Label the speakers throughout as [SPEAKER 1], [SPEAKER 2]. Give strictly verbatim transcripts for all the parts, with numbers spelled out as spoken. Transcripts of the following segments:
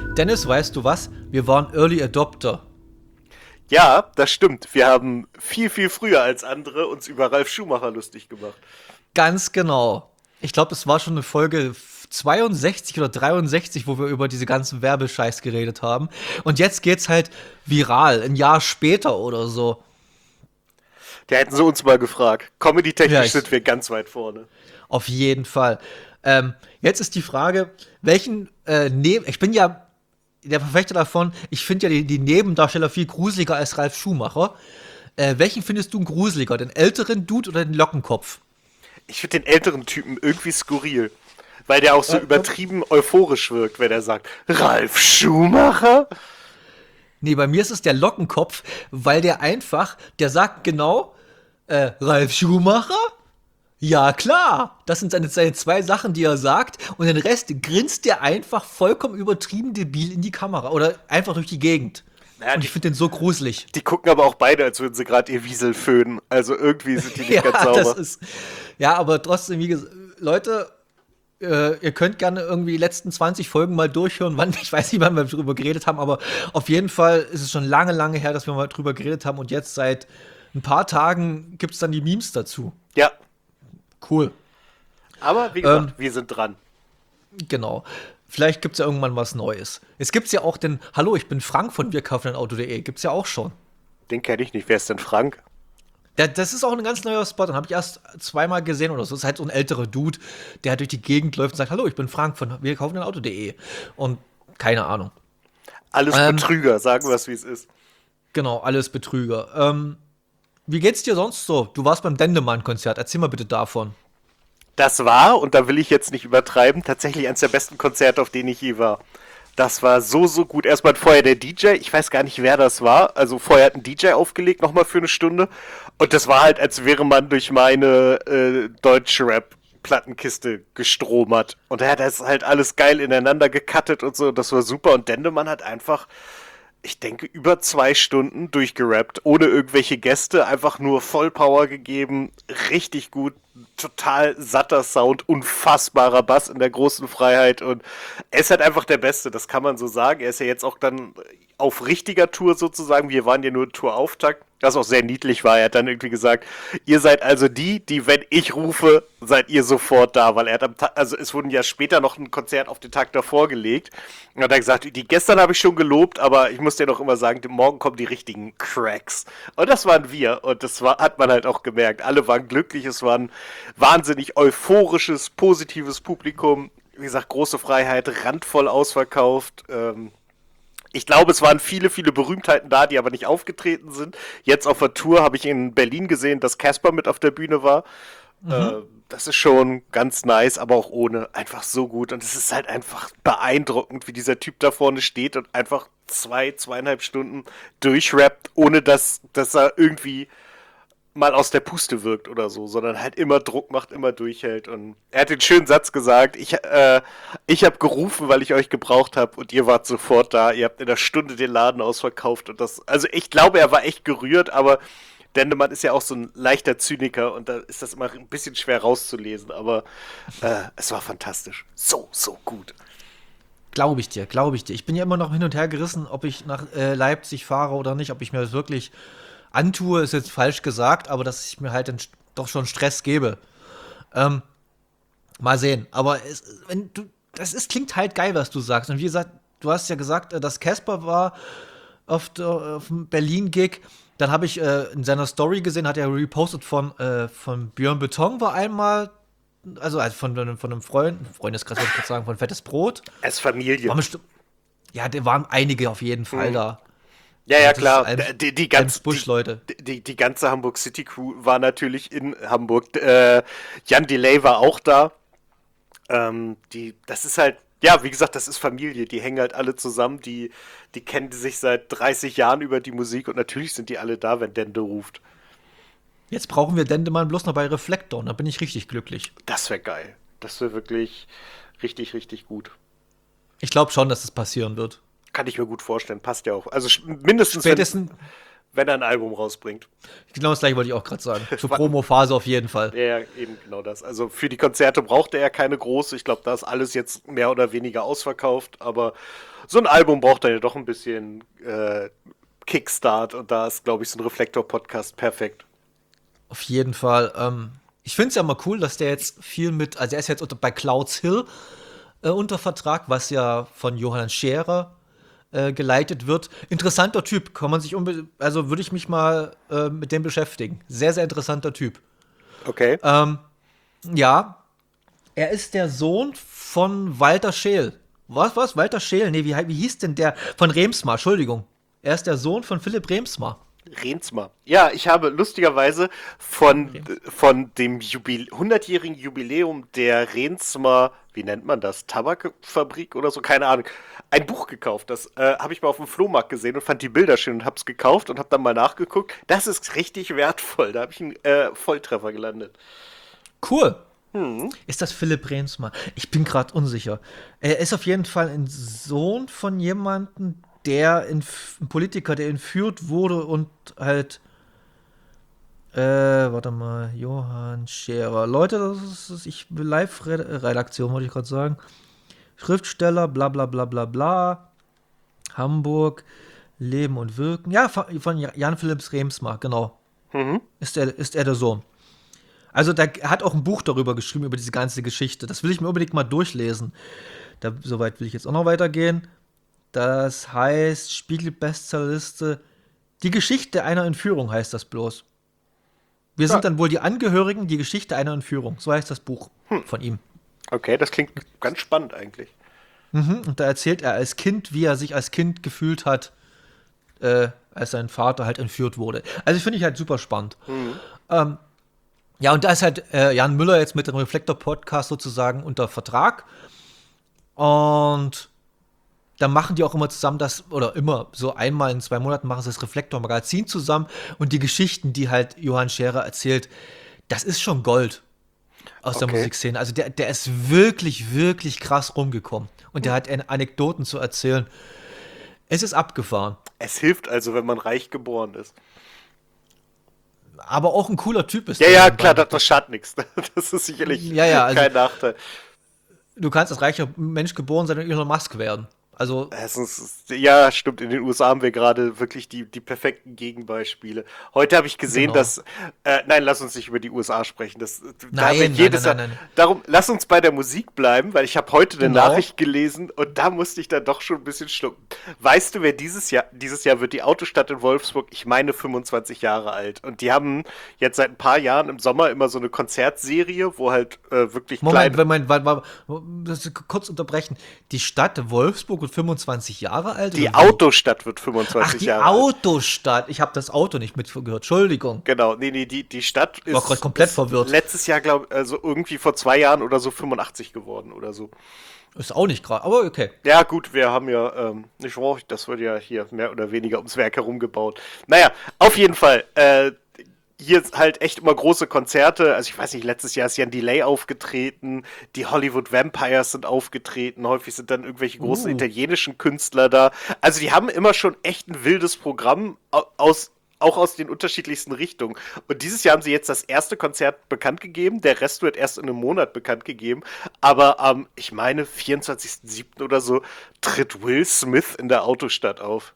[SPEAKER 1] Dennis, weißt du was? Wir waren Early Adopter.
[SPEAKER 2] Ja, das stimmt. Wir haben viel, viel früher als andere uns über Ralf Schumacher lustig gemacht.
[SPEAKER 1] Ganz genau. Ich glaube, es war schon eine Folge zweiundsechzig oder dreiundsechzig, wo wir über diese ganzen Werbescheiß geredet haben. Und jetzt geht's halt viral, ein Jahr später oder so.
[SPEAKER 2] Der hätten sie uns mal gefragt. Comedy-technisch
[SPEAKER 1] Ja, ich,
[SPEAKER 2] sind wir ganz weit vorne.
[SPEAKER 1] auf jeden Fall. Ähm, jetzt ist die Frage, welchen äh, Neben ich bin ja der Verfechter davon, ich finde ja die, die Nebendarsteller viel gruseliger als Ralf Schumacher. Äh, welchen findest du gruseliger, den älteren Dude oder den Lockenkopf?
[SPEAKER 2] Ich finde den älteren Typen irgendwie skurril. Weil der auch so
[SPEAKER 1] Äh, komm.
[SPEAKER 2] übertrieben euphorisch wirkt, wenn er sagt, Ralf Schumacher?
[SPEAKER 1] Nee, bei mir ist es der Lockenkopf, weil der einfach, der sagt genau, äh, Ralf Schumacher? Ja, klar. Das sind seine, seine zwei Sachen, die er sagt. Und den Rest grinst der einfach vollkommen übertrieben debil in die Kamera. Oder einfach durch die Gegend.
[SPEAKER 2] Naja,
[SPEAKER 1] Und
[SPEAKER 2] die,
[SPEAKER 1] ich finde den so gruselig.
[SPEAKER 2] die gucken aber auch beide, als würden sie gerade ihr Wiesel föhnen. Also irgendwie sind die nicht
[SPEAKER 1] Ja,
[SPEAKER 2] ganz
[SPEAKER 1] das
[SPEAKER 2] sauber.
[SPEAKER 1] ist. Ja, aber trotzdem, wie gesagt, Leute, äh, ihr könnt gerne irgendwie die letzten zwanzig Folgen mal durchhören. Wann, ich weiß nicht, wann wir drüber geredet haben, aber auf jeden Fall ist es schon lange, lange her, dass wir mal drüber geredet haben. Und jetzt seit ein paar Tagen gibt es dann die Memes dazu.
[SPEAKER 2] Ja,
[SPEAKER 1] Cool.
[SPEAKER 2] aber wie
[SPEAKER 1] Ähm,
[SPEAKER 2] gesagt, wir sind dran.
[SPEAKER 1] genau. Vielleicht gibt es ja irgendwann was Neues. Es gibt ja auch den Hallo, ich bin Frank von wir kaufen ein Auto punkt de. Gibt's ja auch schon.
[SPEAKER 2] Den kenne ich nicht. Wer ist denn Frank?
[SPEAKER 1] Der, das ist auch ein ganz neuer Spot. Den habe ich erst zweimal gesehen oder so. Das ist halt so ein älterer Dude, der halt durch die Gegend läuft und sagt: Hallo, ich bin Frank von wir kaufen ein Auto punkt de. Und keine Ahnung.
[SPEAKER 2] Alles
[SPEAKER 1] Ähm,
[SPEAKER 2] Betrüger, sagen wir es, wie es ist.
[SPEAKER 1] genau, alles Betrüger. Ähm, wie geht's dir sonst so? Du warst beim Dendemann-Konzert. Erzähl mal bitte davon.
[SPEAKER 2] Das war, und da will ich jetzt nicht übertreiben, tatsächlich eines der besten Konzerte, auf denen ich je war. Das war so, so gut. Erstmal vorher der D J, ich weiß gar nicht, wer das war. Also vorher hat ein D J aufgelegt, nochmal für eine Stunde. Und das war halt, als wäre man durch meine äh, Deutschrap-Plattenkiste gestromert. Und er hat das halt alles geil ineinander gecuttet und so. Das war super. Und Dendemann hat einfach, ich denke, über zwei Stunden durchgerappt, ohne irgendwelche Gäste, einfach nur Vollpower gegeben, richtig gut, total satter Sound, unfassbarer Bass in der großen Freiheit und er ist halt einfach der Beste, das kann man so sagen. Er ist ja jetzt auch dann auf richtiger Tour sozusagen, wir waren ja nur Tourauftakt, was auch sehr niedlich war. Er hat dann irgendwie gesagt, ihr seid also die, die, wenn ich rufe, seid ihr sofort da, weil er hat am Tag, also es wurden ja später noch ein Konzert auf den Tag davor gelegt und hat er gesagt, die gestern habe ich schon gelobt, aber ich muss dir noch immer sagen, morgen kommen die richtigen Cracks. Und das waren wir und das war, hat man halt auch gemerkt. Alle waren glücklich, es war ein wahnsinnig euphorisches, positives Publikum. Wie gesagt, große Freiheit, randvoll ausverkauft. Ähm, ich glaube, es waren viele, viele Berühmtheiten da, die aber nicht aufgetreten sind. Jetzt auf der Tour habe ich in Berlin gesehen, dass Casper mit auf der Bühne war.
[SPEAKER 1] Mhm.
[SPEAKER 2] Äh, das ist schon ganz nice, aber auch ohne. Einfach so gut. Und es ist halt einfach beeindruckend, wie dieser Typ da vorne steht und einfach zwei, zweieinhalb Stunden durchrappt, ohne dass, dass er irgendwie mal aus der Puste wirkt oder so, sondern halt immer Druck macht, immer durchhält. Und er hat den schönen Satz gesagt, ich, äh, ich habe gerufen, weil ich euch gebraucht habe und ihr wart sofort da. Ihr habt in einer Stunde den Laden ausverkauft und das, also ich glaube, er war echt gerührt, aber Dendemann ist ja auch so ein leichter Zyniker und da ist das immer ein bisschen schwer rauszulesen, aber äh, es war fantastisch. So, so gut.
[SPEAKER 1] Glaube ich dir, glaube ich dir. Ich bin ja immer noch hin und her gerissen, ob ich nach äh, Leipzig fahre oder nicht, ob ich mir das wirklich antue, ist jetzt falsch gesagt, aber dass ich mir halt dann st- doch schon Stress gebe. Ähm, mal sehen. Aber es, wenn du, das ist, klingt halt geil, was du sagst. Und wie gesagt, du hast ja gesagt, äh, dass Casper war auf, der, auf dem Berlin-Gig. Dann habe ich äh, in seiner Story gesehen, hat er repostet von, äh, von Björn Beton war einmal, also, also von, von einem Freund, Freundeskreis, würde ich gerade sagen, von Fettes Brot.
[SPEAKER 2] Es ist Familie.
[SPEAKER 1] War bestimmt, ja, da waren einige auf jeden Fall
[SPEAKER 2] Mhm.
[SPEAKER 1] da.
[SPEAKER 2] Ja,
[SPEAKER 1] Also
[SPEAKER 2] ja,
[SPEAKER 1] das ist
[SPEAKER 2] klar.
[SPEAKER 1] Elms,
[SPEAKER 2] Die, die, ganz, die,
[SPEAKER 1] Elmsbusch-Leute.
[SPEAKER 2] die, die ganze Hamburg City Crew war natürlich in Hamburg. Äh, Jan Delay war auch da. Ähm, die, das ist halt, ja, wie gesagt, das ist Familie. Die hängen halt alle zusammen. Die, die kennen sich seit dreißig Jahren über die Musik und natürlich sind die alle da, wenn Dende ruft.
[SPEAKER 1] Jetzt brauchen wir Dendemann bloß noch bei Reflektor, und da bin ich richtig glücklich.
[SPEAKER 2] Das wäre geil. Das wäre wirklich richtig, richtig gut.
[SPEAKER 1] Ich glaube schon, dass es passieren wird.
[SPEAKER 2] Kann ich mir gut vorstellen. Passt ja auch. Also sch- mindestens, wenn,
[SPEAKER 1] Spätestens,
[SPEAKER 2] wenn er ein Album rausbringt.
[SPEAKER 1] Genau das gleiche wollte ich auch gerade sagen. Zur Promo-Phase auf jeden Fall.
[SPEAKER 2] Ja, eben genau das. Also für die Konzerte brauchte er keine große. Ich glaube, da ist alles jetzt mehr oder weniger ausverkauft. Aber so ein Album braucht er ja doch ein bisschen äh, Kickstart. Und da ist, glaube ich, so ein Reflektor-Podcast perfekt.
[SPEAKER 1] Auf jeden Fall. Ähm, ich finde es ja mal cool, dass der jetzt viel mit, also er ist jetzt unter, bei Clouds Hill äh, unter Vertrag, was ja von Johann Scherer äh, geleitet wird. Interessanter Typ, kann man sich unbe- also würde ich mich mal äh, mit dem beschäftigen. Sehr, sehr interessanter Typ.
[SPEAKER 2] Okay.
[SPEAKER 1] Ähm, ja, er ist der Sohn von Walter Scheel. Was, was? Walter Scheel? Nee, wie, wie hieß denn der? Von Remsmar, Entschuldigung. Er ist der Sohn von Philipp Remsmar.
[SPEAKER 2] Remsmar. Ja, ich habe lustigerweise von, von dem Jubil hundertjährigen Jubiläum der Remsmar, wie nennt man das, Tabakfabrik oder so, keine Ahnung, ein Buch gekauft. Das äh, habe ich mal auf dem Flohmarkt gesehen und fand die Bilder schön und habe es gekauft und habe dann mal nachgeguckt. Das ist richtig wertvoll. Da habe ich einen äh, Volltreffer gelandet.
[SPEAKER 1] Cool. Hm. Ist das Philipp Remsmar? Ich bin gerade unsicher. Er ist auf jeden Fall ein Sohn von jemandem, der in, ein Politiker, der entführt wurde und halt äh, warte mal, Johann Scherer. Leute, das ist ich Live-Redaktion, wollte ich gerade sagen. Schriftsteller, bla bla bla bla bla. Hamburg, Leben und Wirken. Ja, von Jan Philipps Remsmar, genau. Mhm. Ist er, ist er der Sohn. Also, da, er hat auch ein Buch darüber geschrieben, über diese ganze Geschichte. Das will ich mir unbedingt mal durchlesen. Da, soweit will ich jetzt auch noch weitergehen. Das heißt, Spiegel-Bestsellerliste. Die Geschichte einer Entführung heißt das bloß. Wir ja. sind dann wohl die Angehörigen, die Geschichte einer Entführung. So heißt das Buch hm. von ihm.
[SPEAKER 2] Okay, das klingt ganz spannend eigentlich.
[SPEAKER 1] Mhm, und da erzählt er als Kind, wie er sich als Kind gefühlt hat, äh, als sein Vater halt entführt wurde. Also finde ich halt super spannend. Mhm. Ähm, ja, und da ist halt äh, Jan Müller jetzt mit dem Reflektor-Podcast sozusagen unter Vertrag. Und da machen die auch immer zusammen das, oder immer so einmal in zwei Monaten machen sie das Reflektor-Magazin zusammen. Und die Geschichten, die halt Johann Scherer erzählt, das ist schon Gold aus okay. der Musikszene. Also der, der ist wirklich, wirklich krass rumgekommen. Und der hat Anekdoten zu erzählen. Es ist abgefahren.
[SPEAKER 2] Es hilft also, wenn man reich geboren ist.
[SPEAKER 1] Aber auch ein cooler Typ ist.
[SPEAKER 2] Ja, ja, klar, das, das schadet nichts. Das ist sicherlich
[SPEAKER 1] ja, ja, also,
[SPEAKER 2] kein Nachteil.
[SPEAKER 1] Du kannst als reicher Mensch geboren sein und Elon Musk werden. Also
[SPEAKER 2] ja, stimmt. In den U S A haben wir gerade wirklich die, die perfekten Gegenbeispiele. Heute habe ich gesehen, genau. dass äh, nein, lass uns nicht über die U S A sprechen. Das,
[SPEAKER 1] nein,
[SPEAKER 2] da
[SPEAKER 1] nein,
[SPEAKER 2] jedes
[SPEAKER 1] nein, nein, nein.
[SPEAKER 2] Darum, lass uns bei der Musik bleiben, weil ich habe heute eine genau. Nachricht gelesen und da musste ich dann doch schon ein bisschen schlucken. Weißt du, wer dieses Jahr, dieses Jahr wird die Autostadt in Wolfsburg, ich meine fünfundzwanzig Jahre alt. Und die haben jetzt seit ein paar Jahren im Sommer immer so eine Konzertserie, wo halt äh, wirklich
[SPEAKER 1] Moment, Moment, Moment, Moment, Moment, kurz unterbrechen. Die Stadt Wolfsburg wird fünfundzwanzig Jahre alt?
[SPEAKER 2] Die Autostadt wird fünfundzwanzig
[SPEAKER 1] Ach, die
[SPEAKER 2] Jahre alt.
[SPEAKER 1] Die Autostadt. Ich habe das Auto nicht mitgehört. Entschuldigung.
[SPEAKER 2] Genau, nee, nee, die, die Stadt ist,
[SPEAKER 1] war gerade komplett verwirrt.
[SPEAKER 2] Letztes Jahr, glaube ich, also irgendwie vor zwei Jahren oder so fünfundachtzig geworden oder so.
[SPEAKER 1] Ist auch nicht gerade, aber okay.
[SPEAKER 2] Ja, gut, wir haben ja, ähm, nicht wahr, das wird ja hier mehr oder weniger ums Werk herum gebaut. Naja, auf jeden Fall, äh, hier halt echt immer große Konzerte. Also ich weiß nicht, letztes Jahr ist ja ein Delay aufgetreten, die Hollywood Vampires sind aufgetreten, häufig sind dann irgendwelche großen uh. italienischen Künstler da. Also die haben immer schon echt ein wildes Programm aus, auch aus den unterschiedlichsten Richtungen. Und dieses Jahr haben sie jetzt das erste Konzert bekannt gegeben, der Rest wird erst in einem Monat bekannt gegeben. Aber am, ähm, ich meine, vierundzwanzigsten siebten oder so tritt Will Smith in der Autostadt auf.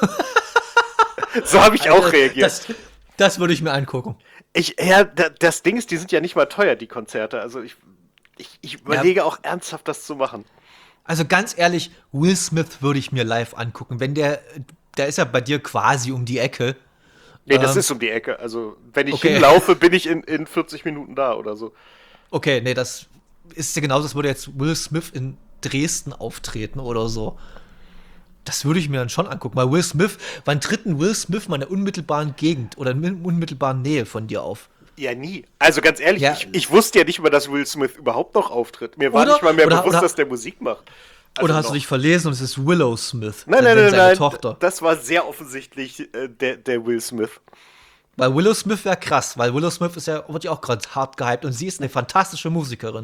[SPEAKER 2] So habe ich auch reagiert.
[SPEAKER 1] Das Das würde ich mir angucken.
[SPEAKER 2] Ich, ja, das Ding ist, die sind ja nicht mal teuer, die Konzerte. Also ich, ich, ich überlege ja. auch ernsthaft, das zu machen.
[SPEAKER 1] Also ganz ehrlich, Will Smith würde ich mir live angucken. Wenn der, der ist ja bei dir quasi um die Ecke.
[SPEAKER 2] Nee, das ähm, ist um die Ecke. Also wenn ich okay. hinlaufe, bin ich in, in vierzig Minuten da oder so.
[SPEAKER 1] Okay, nee, das ist ja genauso, als würde jetzt Will Smith in Dresden auftreten oder so. Das würde ich mir dann schon angucken. Weil Will Smith, wann tritt ein Will Smith mal in der unmittelbaren Gegend oder in der unmittelbaren Nähe von dir auf?
[SPEAKER 2] Ja, nie. Also ganz ehrlich,
[SPEAKER 1] ja.
[SPEAKER 2] ich, ich wusste ja nicht mal, dass Will Smith überhaupt noch auftritt. Mir war
[SPEAKER 1] oder,
[SPEAKER 2] nicht mal mehr
[SPEAKER 1] oder,
[SPEAKER 2] bewusst,
[SPEAKER 1] oder,
[SPEAKER 2] dass der Musik macht. Also
[SPEAKER 1] oder hast
[SPEAKER 2] noch.
[SPEAKER 1] du dich verlesen und es ist Willow Smith?
[SPEAKER 2] Nein, nein, nein, nein.
[SPEAKER 1] Tochter.
[SPEAKER 2] Das war sehr offensichtlich äh, der, der Will Smith.
[SPEAKER 1] Weil Willow Smith wäre krass, weil Willow Smith ist ja, wird ja auch gerade hart gehypt und sie ist eine fantastische Musikerin.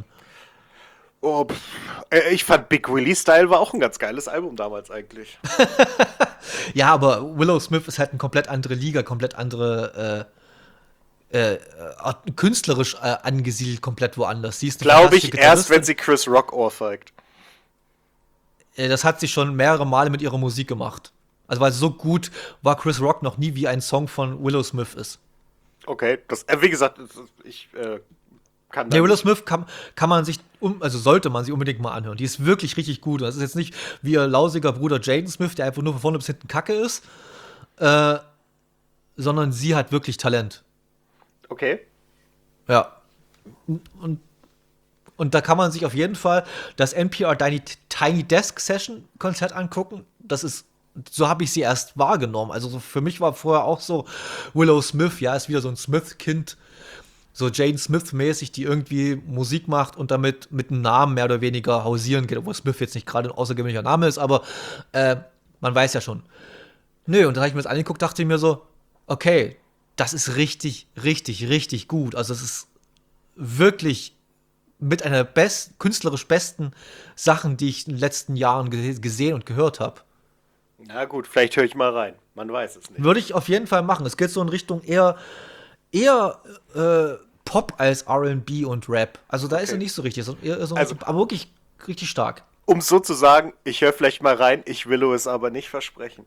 [SPEAKER 2] Oh, pff. Ich fand Big Willie Style war auch ein ganz geiles Album damals eigentlich.
[SPEAKER 1] Ja, aber Willow Smith ist halt eine komplett andere Liga, komplett andere äh, äh, künstlerisch äh, angesiedelt, komplett woanders. Sie ist eine
[SPEAKER 2] Glaube ich
[SPEAKER 1] fantastische
[SPEAKER 2] erst, wenn
[SPEAKER 1] Gitarristin.
[SPEAKER 2] sie Chris Rock ohrfeigt.
[SPEAKER 1] Äh, Das hat sie schon mehrere Male mit ihrer Musik gemacht. Also, weil so gut war Chris Rock noch nie, wie ein Song von Willow Smith ist.
[SPEAKER 2] Okay, das, äh, wie gesagt, ich äh, kann
[SPEAKER 1] Der
[SPEAKER 2] da
[SPEAKER 1] Willow
[SPEAKER 2] nicht.
[SPEAKER 1] Smith kann, kann man sich, um, also sollte man sie unbedingt mal anhören. Die ist wirklich richtig gut. Das ist jetzt nicht wie ihr lausiger Bruder Jaden Smith, der einfach nur von vorne bis hinten Kacke ist, äh, sondern sie hat wirklich Talent.
[SPEAKER 2] Okay.
[SPEAKER 1] Ja. Und, und da kann man sich auf jeden Fall das N P R Tiny, Tiny Desk Session Konzert angucken. Das ist, so habe ich sie erst wahrgenommen. Also so für mich war vorher auch so Willow Smith, ja, ist wieder so ein Smith-Kind, so Jane Smith-mäßig, die irgendwie Musik macht und damit mit einem Namen mehr oder weniger hausieren geht, obwohl Smith jetzt nicht gerade ein außergewöhnlicher Name ist, aber äh, man weiß ja schon. Nö, und dann habe ich mir das angeguckt, dachte ich mir so, okay, das ist richtig, richtig, richtig gut. Also es ist wirklich mit einer best, künstlerisch besten Sachen, die ich in den letzten Jahren ge gesehen und gehört habe.
[SPEAKER 2] Na gut, vielleicht höre ich mal rein. Man weiß es nicht.
[SPEAKER 1] Würde ich auf jeden Fall machen. Es geht so in Richtung eher, eher äh, Pop als R and B und Rap. Also da ist er
[SPEAKER 2] Okay.
[SPEAKER 1] nicht so richtig, sondern eher so,
[SPEAKER 2] Also-
[SPEAKER 1] aber wirklich richtig stark.
[SPEAKER 2] Um so zu sagen, ich höre vielleicht mal rein, ich will es aber nicht versprechen.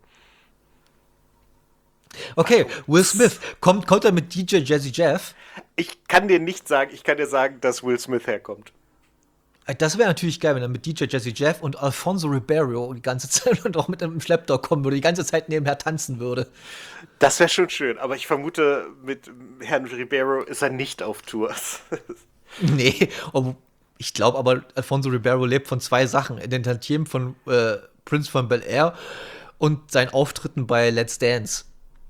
[SPEAKER 1] Okay, Will Smith, kommt, kommt er mit D J Jazzy Jeff?
[SPEAKER 2] Ich kann dir nicht sagen, ich kann dir sagen, dass Will Smith herkommt.
[SPEAKER 1] Äh, Das wäre natürlich geil, wenn er mit D J Jazzy Jeff und Alfonso Ribeiro die ganze Zeit und auch mit einem Schlepptau kommen würde, die ganze Zeit nebenher tanzen würde.
[SPEAKER 2] Das wäre schon schön, aber ich vermute, mit Herrn Ribeiro ist er nicht auf Tour.
[SPEAKER 1] Nee, ob, ich glaube aber, Alfonso Ribeiro lebt von zwei Sachen. Den Tantiemen von äh, Prince von Bel-Air und seinen Auftritten bei Let's Dance.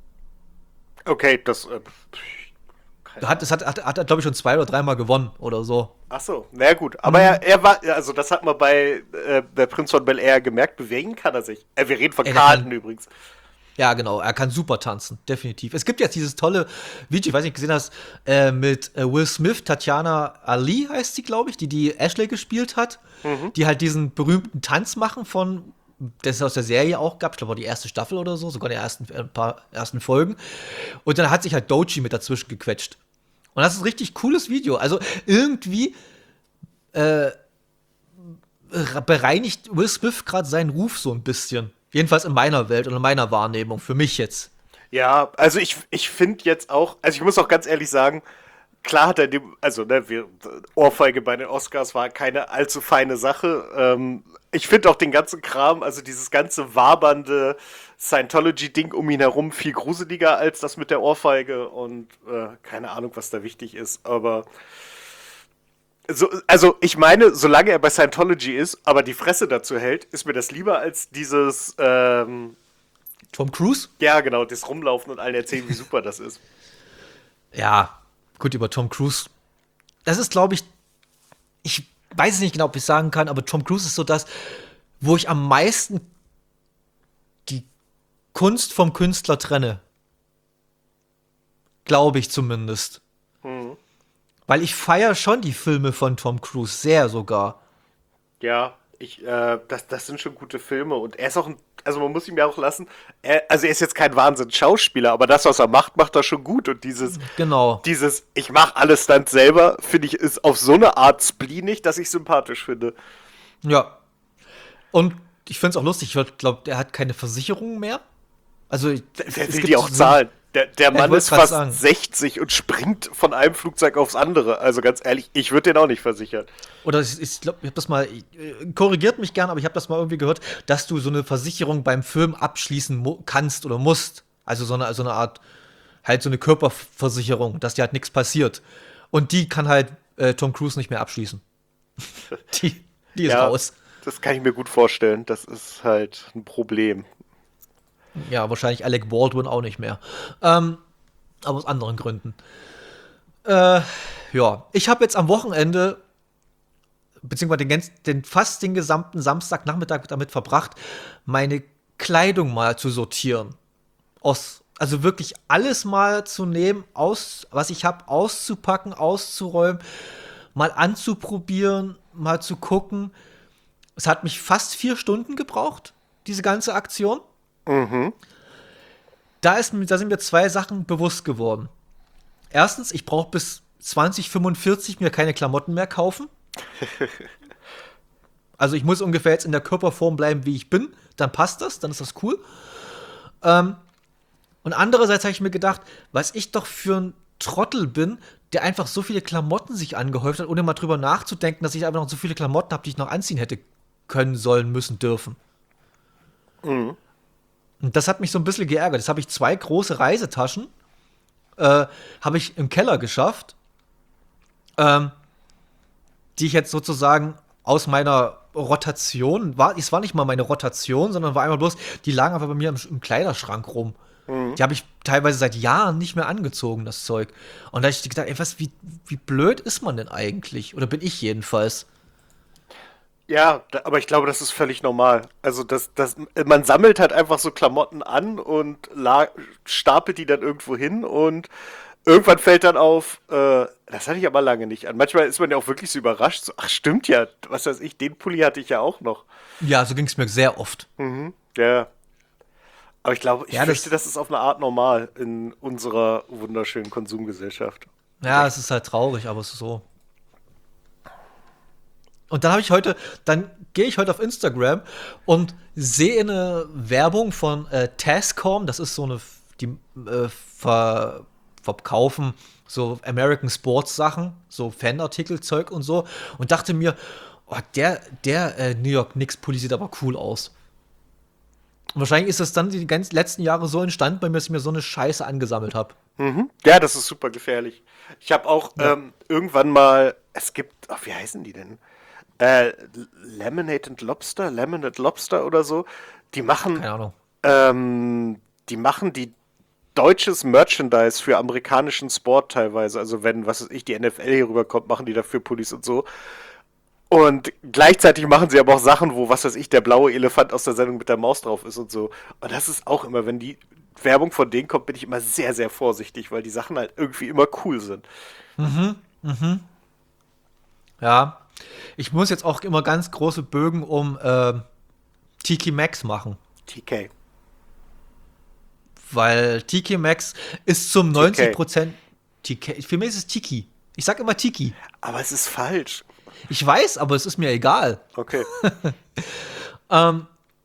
[SPEAKER 2] Okay, das. Äh, keine
[SPEAKER 1] Hat, das hat, hat, hat er, glaube ich, schon zwei oder dreimal gewonnen oder so.
[SPEAKER 2] Ach so, na gut. Aber er, er war, also das hat man bei äh, der Prinz von Bel-Air gemerkt, bewegen kann er sich. Äh, wir reden von
[SPEAKER 1] Ey, der
[SPEAKER 2] Karten
[SPEAKER 1] kann-
[SPEAKER 2] übrigens.
[SPEAKER 1] Ja, genau, er kann super tanzen, definitiv. Es gibt jetzt dieses tolle Video, ich weiß nicht, gesehen hast, äh, mit äh, Will Smith, Tatjana Ali heißt sie, glaube ich, die die Ashley gespielt hat, die halt diesen berühmten Tanz machen von, das es aus der Serie auch gab, ich glaube, war die erste Staffel oder so, sogar die ersten, äh, ein paar ersten Folgen. Und dann hat sich halt Doechii mit dazwischen gequetscht. Und das ist ein richtig cooles Video. Also irgendwie äh, bereinigt Will Smith gerade seinen Ruf so ein bisschen. Jedenfalls in meiner Welt und in meiner Wahrnehmung, für mich jetzt.
[SPEAKER 2] Ja, also ich, ich finde jetzt auch, also ich muss auch ganz ehrlich sagen, klar hat er dem, also ne, wir, Ohrfeige bei den Oscars war keine allzu feine Sache. Ähm, ich finde auch den ganzen Kram, also dieses ganze wabernde Scientology-Ding um ihn herum viel gruseliger als das mit der Ohrfeige und äh, keine Ahnung, was da wichtig ist, aber so, also ich meine, solange er bei Scientology ist, aber die Fresse dazu hält, ist mir das lieber als dieses, ähm,
[SPEAKER 1] Tom Cruise?
[SPEAKER 2] ja genau, das Rumlaufen und allen erzählen, wie super das ist.
[SPEAKER 1] Ja, gut, über Tom Cruise. Das ist, glaube ich, ich weiß es nicht genau, ob ich sagen kann, aber Tom Cruise ist so das, wo ich am meisten die Kunst vom Künstler trenne. Glaube ich zumindest. Weil ich feiere schon die Filme von Tom Cruise, sehr sogar.
[SPEAKER 2] Ja, ich, äh, das, das sind schon gute Filme und er ist auch ein, also man muss ihm ja auch lassen, er, also er ist jetzt kein Wahnsinn-Schauspieler, aber das, was er macht, macht er schon gut und dieses,
[SPEAKER 1] Genau.
[SPEAKER 2] dieses, ich mache alles dann selber, finde ich, ist auf so eine Art spleenig, dass ich sympathisch finde.
[SPEAKER 1] Ja. Und ich finde es auch lustig, ich glaube, der hat keine Versicherung mehr. Also, es
[SPEAKER 2] Wer will
[SPEAKER 1] gibt
[SPEAKER 2] die auch
[SPEAKER 1] so-
[SPEAKER 2] zahlen? Der, der Mann
[SPEAKER 1] wollte
[SPEAKER 2] ist
[SPEAKER 1] grad
[SPEAKER 2] fast
[SPEAKER 1] sagen.
[SPEAKER 2] sechzig und springt von einem Flugzeug aufs andere. Also ganz ehrlich, ich würde den auch nicht versichern.
[SPEAKER 1] Oder ich, ich glaube, ich habe das mal, äh, korrigiert mich gern, aber ich habe das mal irgendwie gehört, dass du so eine Versicherung beim Film abschließen mu- kannst oder musst. Also so eine, so eine Art, halt so eine Körperversicherung, dass dir halt nichts passiert. Und die kann halt äh, Tom Cruise nicht mehr abschließen. Die, die ist
[SPEAKER 2] Ja,
[SPEAKER 1] raus.
[SPEAKER 2] das kann ich mir gut vorstellen. Das ist halt ein Problem.
[SPEAKER 1] Ja, wahrscheinlich Alec Baldwin auch nicht mehr. Ähm, aber aus anderen Gründen. Äh, ja, ich habe jetzt am Wochenende, beziehungsweise den, ganz- den fast den gesamten Samstagnachmittag damit verbracht, meine Kleidung mal zu sortieren. Aus, also wirklich alles mal zu nehmen, aus, was ich habe, auszupacken, auszuräumen, mal anzuprobieren, mal zu gucken. Es hat mich fast vier Stunden gebraucht, diese ganze Aktion.
[SPEAKER 2] Mhm.
[SPEAKER 1] Da, ist, mir- da sind mir zwei Sachen bewusst geworden. Erstens, ich brauche bis zwanzig fünfundvierzig mir keine Klamotten mehr kaufen. Also ich muss ungefähr jetzt in der Körperform bleiben, wie ich bin. Dann passt das, dann ist das cool. Ähm, und andererseits habe ich mir gedacht, was ich doch für ein Trottel bin, der einfach so viele Klamotten sich angehäuft hat, ohne mal drüber nachzudenken, dass ich einfach noch so viele Klamotten habe, die ich noch anziehen hätte können, sollen, müssen, dürfen.
[SPEAKER 2] Mhm.
[SPEAKER 1] Und das hat mich so ein bisschen geärgert. Jetzt habe ich zwei große Reisetaschen, äh, habe ich im Keller geschafft, ähm, die ich jetzt sozusagen aus meiner Rotation, war, es war nicht mal meine Rotation, sondern war einfach bloß, die lagen einfach bei mir im, im Kleiderschrank rum.
[SPEAKER 2] Mhm.
[SPEAKER 1] Die habe ich teilweise seit Jahren nicht mehr angezogen, das Zeug. Und da habe ich gedacht, ey, was, wie, wie blöd ist man denn eigentlich? Oder bin ich jedenfalls?
[SPEAKER 2] Ja, da, aber ich glaube, das ist völlig normal. Also das, das, man sammelt halt einfach so Klamotten an und la stapelt die dann irgendwo hin und irgendwann fällt dann auf, äh, das hatte ich aber lange nicht an. Manchmal ist man ja auch wirklich so überrascht, so, ach stimmt ja, was weiß ich, den Pulli hatte ich ja auch noch.
[SPEAKER 1] Ja, so ging es mir sehr oft.
[SPEAKER 2] Mhm. Ja, aber ich glaube, ich
[SPEAKER 1] Ja,
[SPEAKER 2] fürchte,
[SPEAKER 1] das,
[SPEAKER 2] das ist auf eine Art normal in unserer wunderschönen Konsumgesellschaft.
[SPEAKER 1] ja, es ist halt traurig, aber es ist so. Und dann habe ich heute, dann gehe ich heute auf Instagram und sehe eine Werbung von äh, Tascom. Das ist so eine, die äh, ver, verkaufen so American Sports Sachen, so Fanartikelzeug und so. Und dachte mir, oh, der, der äh, New York Knicks Pulli sieht aber cool aus. Und wahrscheinlich ist das dann die ganzen letzten Jahre so entstanden, bei mir, dass ich mir so eine Scheiße angesammelt habe.
[SPEAKER 2] Mhm. Ja, das ist super gefährlich. Ich habe auch
[SPEAKER 1] Ja,
[SPEAKER 2] ähm, irgendwann mal, es gibt, ach, wie heißen die denn? Äh, Laminated Lobster, Laminate Lobster oder so. Die machen,
[SPEAKER 1] keine Ahnung.
[SPEAKER 2] ähm, die machen die deutsches Merchandise für amerikanischen Sport teilweise. Also wenn, was weiß ich, die N F L hier rüberkommt, machen die dafür Pullis und so. Und gleichzeitig machen sie aber auch Sachen, wo, was weiß ich, der blaue Elefant aus der Sendung mit der Maus drauf ist und so. Und das ist auch immer, wenn die Werbung von denen kommt, bin ich immer sehr, sehr vorsichtig, weil die Sachen halt irgendwie immer cool sind.
[SPEAKER 1] Ja. Ich muss jetzt auch immer ganz große Bögen um ähm, Tiki Max machen.
[SPEAKER 2] T K.
[SPEAKER 1] Weil Tiki Max ist zum
[SPEAKER 2] T K.
[SPEAKER 1] neunzig Prozent T K. Für mich ist es Tiki. Ich sag immer Tiki.
[SPEAKER 2] Aber es ist falsch.
[SPEAKER 1] Ich weiß, aber es ist mir egal.
[SPEAKER 2] Okay.
[SPEAKER 1] Ähm,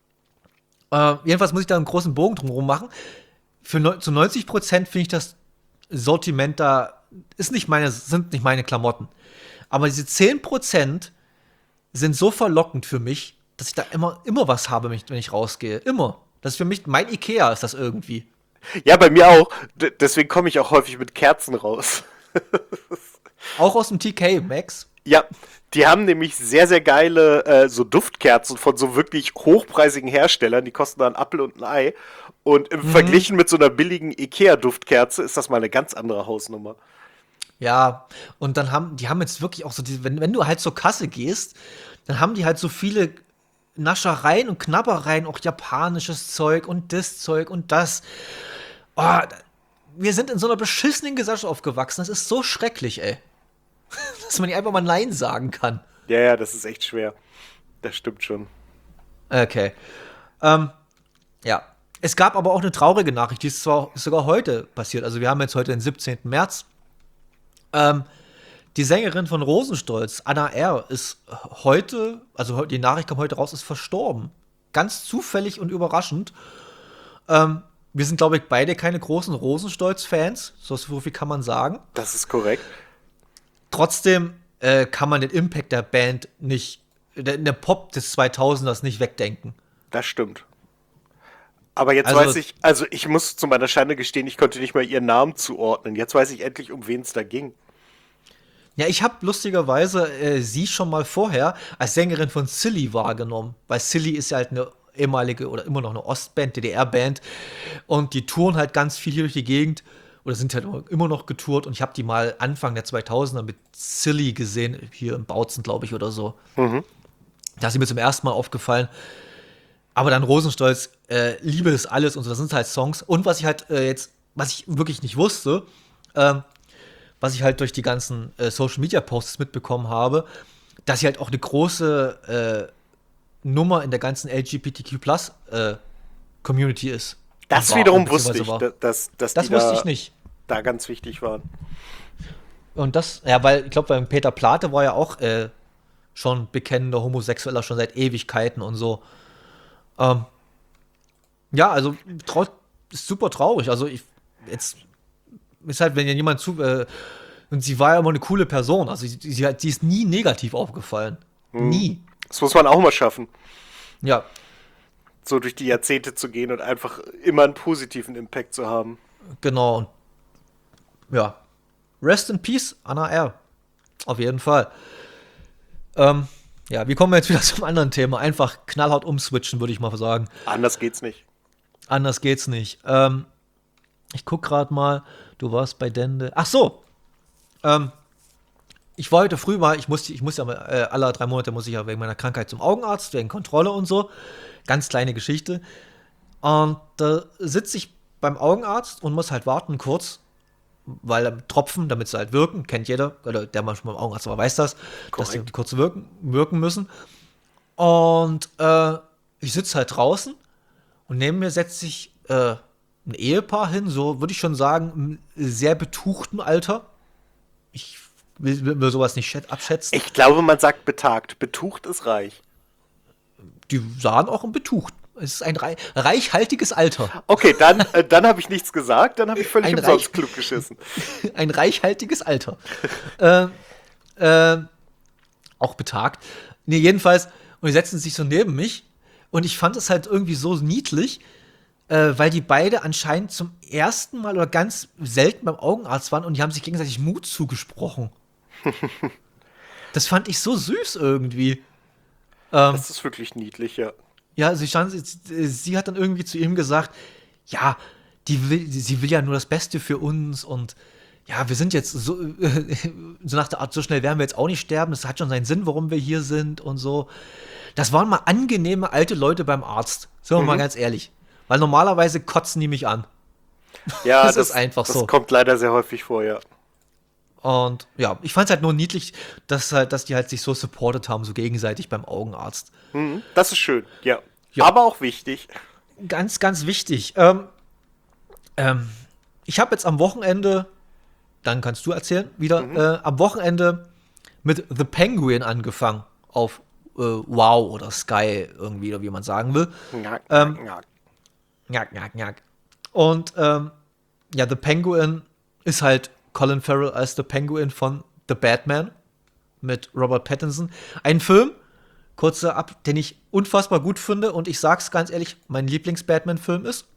[SPEAKER 1] äh, jedenfalls muss ich da einen großen Bogen drumherum machen. Für neun- zu neunzig Prozent finde ich das Sortiment da ist nicht meine, sind nicht meine Klamotten. Aber diese zehn Prozent sind so verlockend für mich, dass ich da immer, immer was habe, wenn ich, wenn ich rausgehe. Immer. Das ist für mich, mein Ikea ist das irgendwie.
[SPEAKER 2] Ja, bei mir auch. D deswegen komme ich auch häufig mit Kerzen raus.
[SPEAKER 1] Auch aus dem T K, Max.
[SPEAKER 2] Ja, die haben nämlich sehr, sehr geile äh, so Duftkerzen von so wirklich hochpreisigen Herstellern. Die kosten da einen Apfel und ein Ei. Und im Verglichen mit so einer billigen Ikea-Duftkerze ist das mal eine ganz andere Hausnummer.
[SPEAKER 1] Ja, und dann haben, die haben jetzt wirklich auch so, die, wenn, wenn du halt zur Kasse gehst, dann haben die halt so viele Naschereien und Knabbereien, auch japanisches Zeug und das Zeug und das. Oh, wir sind in so einer beschissenen Gesellschaft aufgewachsen. Das ist so schrecklich, ey. Dass man nicht einfach mal Nein sagen kann.
[SPEAKER 2] Ja, ja, das ist echt schwer. Das stimmt schon.
[SPEAKER 1] Okay. Ähm, ja. Es gab aber auch eine traurige Nachricht, die ist zwar sogar heute passiert. Also wir haben jetzt heute den siebzehnten März. Ähm, die Sängerin von Rosenstolz, Anna R., ist heute, also die Nachricht kam heute raus, ist verstorben. Ganz zufällig und überraschend. Ähm, wir sind, glaube ich, beide keine großen Rosenstolz-Fans. So viel kann man sagen.
[SPEAKER 2] Das ist korrekt.
[SPEAKER 1] Trotzdem äh, kann man den Impact der Band nicht, der, der Pop des zweitausenders nicht wegdenken.
[SPEAKER 2] Das stimmt. Aber jetzt
[SPEAKER 1] Also,
[SPEAKER 2] weiß ich, also ich muss zu meiner Schande gestehen, ich konnte nicht mal ihren Namen zuordnen. Jetzt weiß ich endlich, um wen es da ging.
[SPEAKER 1] ja, ich habe lustigerweise äh, sie schon mal vorher als Sängerin von Silly wahrgenommen. Weil Silly ist ja halt eine ehemalige oder immer noch eine Ostband, D D R-Band. Und die touren halt ganz viel hier durch die Gegend. Oder sind halt immer noch getourt. Und ich habe die mal Anfang der zweitausender mit Silly gesehen. Hier im Bautzen, glaube ich, oder so.
[SPEAKER 2] Mhm.
[SPEAKER 1] Da ist sie mir zum ersten Mal aufgefallen. Aber dann Rosenstolz, äh, Liebe ist alles und so, das sind halt Songs. Und was ich halt äh, jetzt, was ich wirklich nicht wusste, ähm, was ich halt durch die ganzen äh, Social Media Posts mitbekommen habe, dass sie halt auch eine große äh, Nummer in der ganzen L G B T Q Plus äh, Community ist.
[SPEAKER 2] Das
[SPEAKER 1] War,
[SPEAKER 2] wiederum wusste
[SPEAKER 1] beziehungsweise
[SPEAKER 2] ich,
[SPEAKER 1] war.
[SPEAKER 2] da- dass, dass
[SPEAKER 1] Das
[SPEAKER 2] die
[SPEAKER 1] wusste
[SPEAKER 2] da,
[SPEAKER 1] ich nicht.
[SPEAKER 2] da ganz wichtig waren.
[SPEAKER 1] Und das, ja, weil ich glaube, beim Peter Plate war ja auch äh, schon bekennender Homosexueller, schon seit Ewigkeiten und so. Ähm, ja, also trau ist super traurig. Also ich jetzt ist halt, wenn ja jemand zu äh, und sie war ja immer eine coole Person. Also sie, sie, hat- sie ist nie negativ aufgefallen. Nie.
[SPEAKER 2] Das muss man auch mal schaffen,
[SPEAKER 1] Ja,
[SPEAKER 2] so durch die Jahrzehnte zu gehen und einfach immer einen positiven Impact zu haben.
[SPEAKER 1] genau. Und ja. Rest in Peace, Anna R. Auf jeden Fall. Ähm, ja, wir kommen jetzt wieder zum anderen Thema. Einfach knallhart umswitchen, würde ich mal sagen.
[SPEAKER 2] Anders geht's nicht.
[SPEAKER 1] Anders geht's nicht. Ähm, ich guck gerade mal, du warst bei Dende. Ach so. Ähm, ich war heute früh mal, ich musste, ich muss ja mal, äh, alle drei Monate muss ich ja wegen meiner Krankheit zum Augenarzt, wegen Kontrolle und so. Ganz kleine Geschichte. Und da sitze ich beim Augenarzt und muss halt warten kurz, weil ähm, Tropfen, damit sie halt wirken, kennt jeder, oder der man schon beim Augenarzt war, weiß das, dass sie
[SPEAKER 2] Korrekt.
[SPEAKER 1] kurz wirken, wirken müssen. Und äh, ich sitze halt draußen und neben mir setzt sich äh, ein Ehepaar hin, so würde ich schon sagen, im sehr betuchten Alter. Ich will, will, will sowas nicht schät- abschätzen.
[SPEAKER 2] Ich glaube, man sagt betagt. Betucht ist reich.
[SPEAKER 1] Die sahen auch im betucht. Es ist ein rei reichhaltiges Alter.
[SPEAKER 2] Okay, dann, äh, dann habe ich nichts gesagt, dann habe ich völlig
[SPEAKER 1] Ein
[SPEAKER 2] umsonst
[SPEAKER 1] Reich-
[SPEAKER 2] klug geschissen.
[SPEAKER 1] Ein reichhaltiges Alter. äh, äh, auch betagt. Nee, jedenfalls, und die setzen sich so neben mich. Und ich fand es halt irgendwie so niedlich, äh, weil die beide anscheinend zum ersten Mal oder ganz selten beim Augenarzt waren und die haben sich gegenseitig Mut zugesprochen. Das fand ich so süß irgendwie. Ähm,
[SPEAKER 2] Das ist wirklich niedlich, ja.
[SPEAKER 1] ja, sie, stand, sie, sie hat dann irgendwie zu ihm gesagt, ja, die will, sie will ja nur das Beste für uns und ja, wir sind jetzt so, so nach der Art, so schnell werden wir jetzt auch nicht sterben, das hat schon seinen Sinn, warum wir hier sind und so. Das waren mal angenehme alte Leute beim Arzt, sagen wir mal ganz ehrlich. Weil normalerweise kotzen die mich an.
[SPEAKER 2] Ja,
[SPEAKER 1] Das
[SPEAKER 2] das,
[SPEAKER 1] ist einfach
[SPEAKER 2] das
[SPEAKER 1] so.
[SPEAKER 2] kommt leider sehr häufig vor, ja.
[SPEAKER 1] Und ja, ich fand es halt nur niedlich, dass, halt, dass die halt sich so supportet haben, so gegenseitig beim Augenarzt.
[SPEAKER 2] Mhm, das ist schön, ja.
[SPEAKER 1] Ja.
[SPEAKER 2] Aber auch wichtig.
[SPEAKER 1] Ganz, ganz wichtig. Ähm, ähm, ich habe jetzt am Wochenende, dann kannst du erzählen, wieder, äh, am Wochenende mit The Penguin angefangen. Auf äh, Wow oder Sky irgendwie, oder wie man sagen will.
[SPEAKER 2] Ngack,
[SPEAKER 1] Ähm,
[SPEAKER 2] ngack, ngack.
[SPEAKER 1] Njack, njack, njack. Und ähm, ja, The Penguin ist halt Colin Farrell als The Penguin von The Batman mit Robert Pattinson. Ein Film, kurzer Ab, den ich unfassbar gut finde und ich sag's ganz ehrlich, mein Lieblings-Batman-Film ist.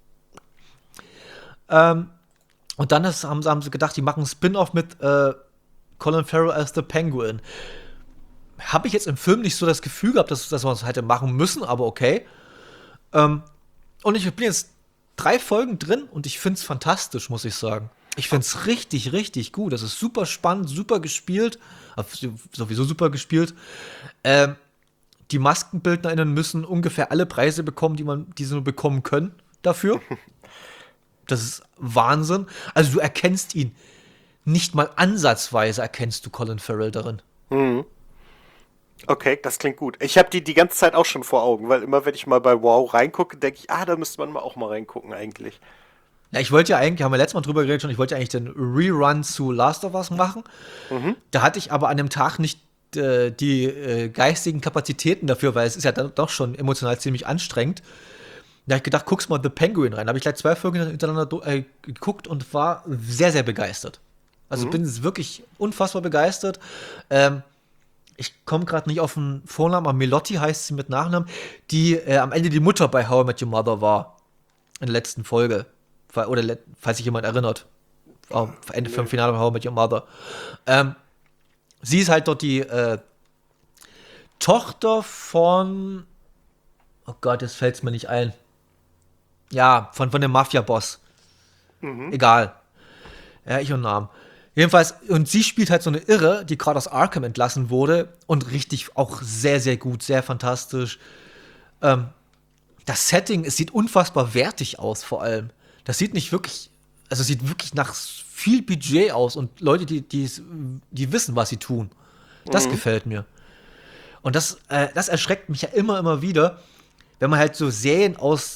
[SPEAKER 1] Ähm, und dann ist, haben, sie- haben sie gedacht, die machen einen Spin-off mit äh, Colin Farrell als The Penguin. Habe ich jetzt im Film nicht so das Gefühl gehabt, dass, dass wir es hätte machen müssen, aber okay. Ähm, und ich bin jetzt drei Folgen drin und ich finde es fantastisch, muss ich sagen. Ich finde es richtig, richtig gut. Das ist super spannend, super gespielt. Also sowieso super gespielt. Ähm, die MaskenbildnerInnen müssen ungefähr alle Preise bekommen, die man, die sie nur bekommen können dafür. Das ist Wahnsinn. Also du erkennst ihn nicht mal ansatzweise, erkennst du Colin Farrell darin.
[SPEAKER 2] Okay, das klingt gut. Ich habe die die ganze Zeit auch schon vor Augen, weil immer, wenn ich mal bei Wow reingucke, denke ich, ah, da müsste man mal auch mal reingucken eigentlich.
[SPEAKER 1] Ja, ich wollte ja eigentlich, haben wir letztes Mal drüber geredet schon, ich wollte ja eigentlich den Rerun zu Last of Us machen. Da hatte ich aber an dem Tag nicht äh, die äh, geistigen Kapazitäten dafür, weil es ist ja dann doch schon emotional ziemlich anstrengend. Da habe ich gedacht, guck's mal The Penguin rein. Da habe ich gleich zwei Folgen hintereinander do- äh, geguckt und war sehr, sehr begeistert. Also bin wirklich unfassbar begeistert. Ähm, ich komme gerade nicht auf den Vornamen, aber Melotti heißt sie mit Nachnamen, die äh, am Ende die Mutter bei How I Met Your Mother war. In der letzten Folge. Fa- Oder le- falls sich jemand erinnert. Am Ende vom Finale von How I Met Your Mother. Ähm, sie ist halt dort die äh, Tochter von. Oh Gott, jetzt fällt es mir nicht ein. Ja, von, von dem Mafia-Boss. Egal. Ja, ich und Namen. Jedenfalls, und sie spielt halt so eine Irre, die gerade aus Arkham entlassen wurde und richtig auch sehr, sehr gut, sehr fantastisch. Ähm, das Setting, es sieht unfassbar wertig aus, vor allem. Das sieht nicht wirklich, also es sieht wirklich nach viel Budget aus und Leute, die, die, die wissen, was sie tun. Das gefällt mir. Und das, äh, das erschreckt mich ja immer, immer wieder, wenn man halt so Serien aus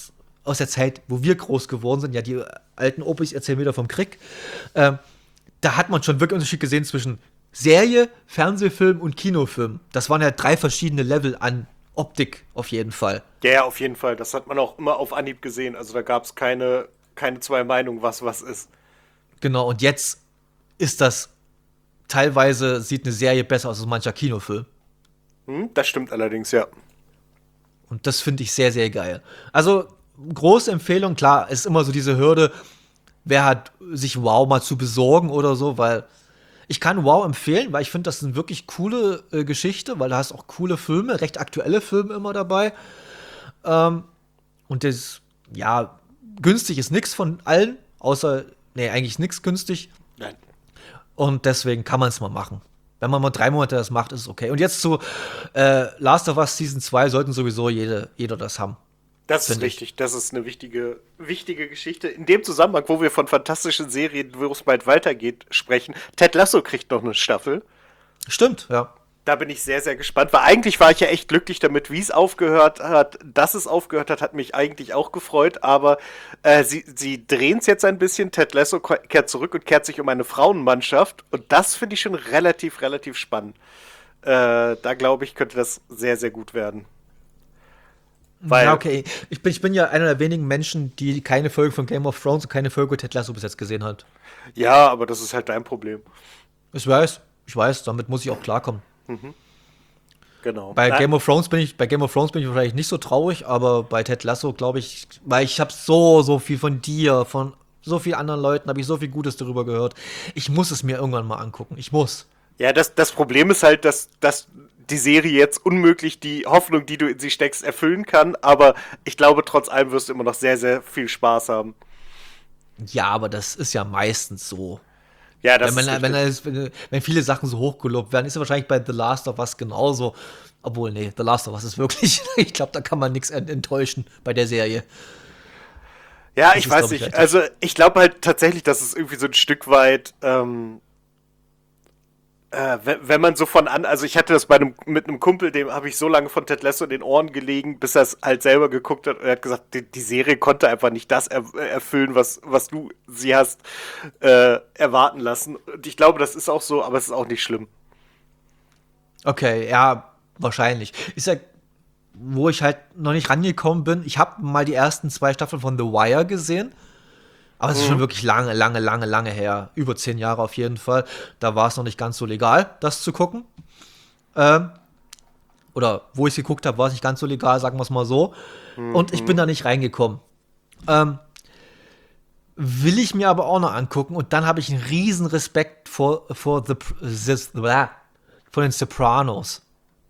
[SPEAKER 1] aus der Zeit, wo wir groß geworden sind, ja, die alten Opis erzählen wieder vom Krieg, ähm, da hat man schon wirklich Unterschied gesehen zwischen Serie, Fernsehfilm und Kinofilm. Das waren ja drei verschiedene Level an Optik auf jeden Fall.
[SPEAKER 2] Ja, ja, auf jeden Fall. Das hat man auch immer auf Anhieb gesehen. Also da gab es keine, keine zwei Meinungen, was was ist.
[SPEAKER 1] Genau, und jetzt ist das teilweise, sieht eine Serie besser aus als mancher Kinofilm.
[SPEAKER 2] Hm, das stimmt allerdings, ja.
[SPEAKER 1] Und das finde ich sehr, sehr geil. Also, große Empfehlung, klar, ist immer so diese Hürde, wer hat sich Wow mal zu besorgen oder so, weil ich kann Wow empfehlen, weil ich finde, das ist eine wirklich coole äh, Geschichte, weil da hast auch coole Filme, recht aktuelle Filme immer dabei. Ähm, und das, ja, günstig ist nix von allen, außer, nee, eigentlich nix günstig.
[SPEAKER 2] Nein.
[SPEAKER 1] Und deswegen kann man es mal machen. Wenn man mal drei Monate das macht, ist es okay. Und jetzt zu äh, Last of Us Season zwei sollten sowieso jede, jeder das haben.
[SPEAKER 2] Das ist richtig. Ich. Das ist eine wichtige, wichtige Geschichte. In dem Zusammenhang, wo wir von fantastischen Serien, wo es bald weitergeht, sprechen, Ted Lasso kriegt noch eine Staffel.
[SPEAKER 1] Stimmt, ja.
[SPEAKER 2] Da bin ich sehr, sehr gespannt, weil eigentlich war ich ja echt glücklich damit, wie es aufgehört hat. Dass es aufgehört hat, hat mich eigentlich auch gefreut, aber äh, sie, sie drehen es jetzt ein bisschen. Ted Lasso kehrt zurück und kehrt sich um eine Frauenmannschaft und das finde ich schon relativ, relativ spannend. Äh, da glaube ich, könnte das sehr, sehr gut werden.
[SPEAKER 1] Weil ja, okay. Ich bin, ich bin ja einer der wenigen Menschen, die keine Folge von Game of Thrones und keine Folge Ted Lasso bis jetzt gesehen hat.
[SPEAKER 2] Ja, aber das ist halt dein Problem.
[SPEAKER 1] Ich weiß, ich weiß, damit muss ich auch klarkommen.
[SPEAKER 2] Mhm. Genau.
[SPEAKER 1] Bei Game of Thrones bin ich, bei Game of Thrones bin ich wahrscheinlich nicht so traurig, aber bei Ted Lasso glaube ich, weil ich habe so, so viel von dir, von so vielen anderen Leuten, habe ich so viel Gutes darüber gehört. Ich muss es mir irgendwann mal angucken. Ich muss.
[SPEAKER 2] Ja, das, das Problem ist halt, dass, dass die Serie jetzt unmöglich die Hoffnung, die du in sie steckst, erfüllen kann, aber ich glaube, trotz allem wirst du immer noch sehr, sehr viel Spaß haben.
[SPEAKER 1] Ja, aber das ist ja meistens so.
[SPEAKER 2] Ja, das
[SPEAKER 1] wenn,
[SPEAKER 2] ist
[SPEAKER 1] wenn, wenn, wenn viele Sachen so hochgelobt werden, ist ja wahrscheinlich bei The Last of Us genauso. Obwohl, nee, The Last of Us ist wirklich, ich glaube, da kann man nichts enttäuschen bei der Serie.
[SPEAKER 2] Ja, das ich ist, weiß nicht. Ich, also, ich glaube halt tatsächlich, dass es irgendwie so ein Stück weit, ähm, äh, wenn, wenn man so von an, also ich hatte das bei einem, mit einem Kumpel, dem habe ich so lange von Ted Lasso in den Ohren gelegen, bis er es halt selber geguckt hat und er hat gesagt, die, die Serie konnte einfach nicht das er, erfüllen, was, was du sie hast äh, erwarten lassen. Und ich glaube, das ist auch so, aber es ist auch nicht schlimm.
[SPEAKER 1] Okay, ja, wahrscheinlich. Ist ja, wo ich halt noch nicht rangekommen bin, ich habe mal die ersten zwei Staffeln von The Wire gesehen. Aber es ist mhm. schon wirklich lange, lange, lange, lange her. Über zehn Jahre auf jeden Fall. Da war es noch nicht ganz so legal, das zu gucken. Ähm, oder wo ich es geguckt habe, war es nicht ganz so legal, sagen wir es mal so. Mhm. Und ich bin da nicht reingekommen. Ähm, will ich mir aber auch noch angucken. Und dann habe ich einen riesen Respekt vor, vor, the, this, blah, vor den Sopranos.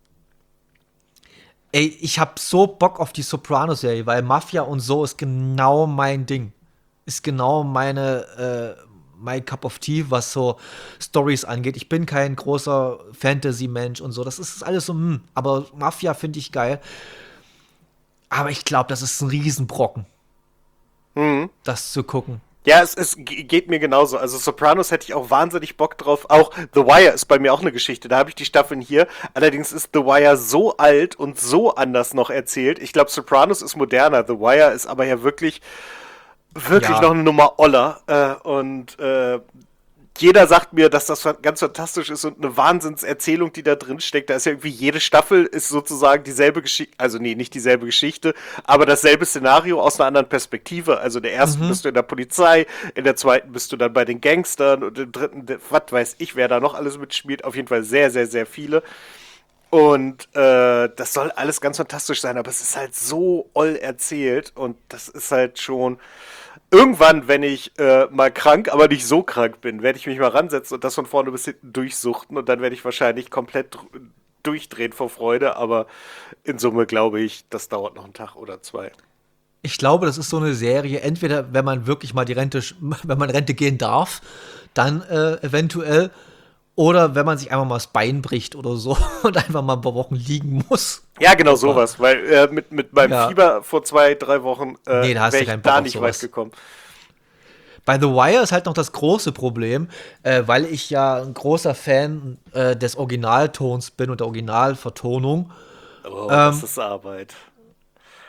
[SPEAKER 1] Ey, ich habe so Bock auf die Sopranos-Serie, weil Mafia und so ist genau mein Ding. Ist genau meine, äh, mein Cup of Tea, was so Stories angeht. Ich bin kein großer Fantasy-Mensch und so. Das ist alles so, hm. Aber Mafia finde ich geil. Aber ich glaube, das ist ein Riesenbrocken, mhm. das zu gucken.
[SPEAKER 2] Ja, es, es geht mir genauso. Also Sopranos hätte ich auch wahnsinnig Bock drauf. Auch The Wire ist bei mir auch eine Geschichte. Da habe ich die Staffeln hier. Allerdings ist The Wire so alt und so anders noch erzählt. Ich glaube, Sopranos ist moderner. The Wire ist aber ja wirklich wirklich ja. noch eine Nummer oller. Äh, und äh, jeder sagt mir, dass das ganz fantastisch ist und eine Wahnsinnserzählung, die da drin steckt. Da ist ja irgendwie jede Staffel ist sozusagen dieselbe Geschichte, also nee, nicht dieselbe Geschichte, aber dasselbe Szenario aus einer anderen Perspektive. Also in der ersten mhm. bist du in der Polizei, in der zweiten bist du dann bei den Gangstern und im dritten, was weiß ich, wer da noch alles mitspielt. Auf jeden Fall sehr, sehr, sehr viele. Und äh, das soll alles ganz fantastisch sein, aber es ist halt so oll erzählt und das ist halt schon... Irgendwann, wenn ich äh, mal krank, aber nicht so krank bin, werde ich mich mal ransetzen und das von vorne bis hinten durchsuchten und dann werde ich wahrscheinlich komplett dr- durchdrehen vor Freude, aber in Summe glaube ich, das dauert noch einen Tag oder zwei.
[SPEAKER 1] Ich glaube, das ist so eine Serie, entweder wenn man wirklich mal die Rente, wenn man Rente gehen darf, dann äh, eventuell, oder wenn man sich einfach mal das Bein bricht oder so und einfach mal ein paar Wochen liegen muss.
[SPEAKER 2] Ja, genau sowas, weil äh, mit, mit meinem ja. Fieber vor zwei, drei Wochen äh,
[SPEAKER 1] nee,
[SPEAKER 2] wäre ich da nicht weit gekommen.
[SPEAKER 1] Bei The Wire ist halt noch das große Problem, äh, weil ich ja ein großer Fan äh, des Originaltons bin und der Originalvertonung.
[SPEAKER 2] Oh, ähm, das ist Arbeit.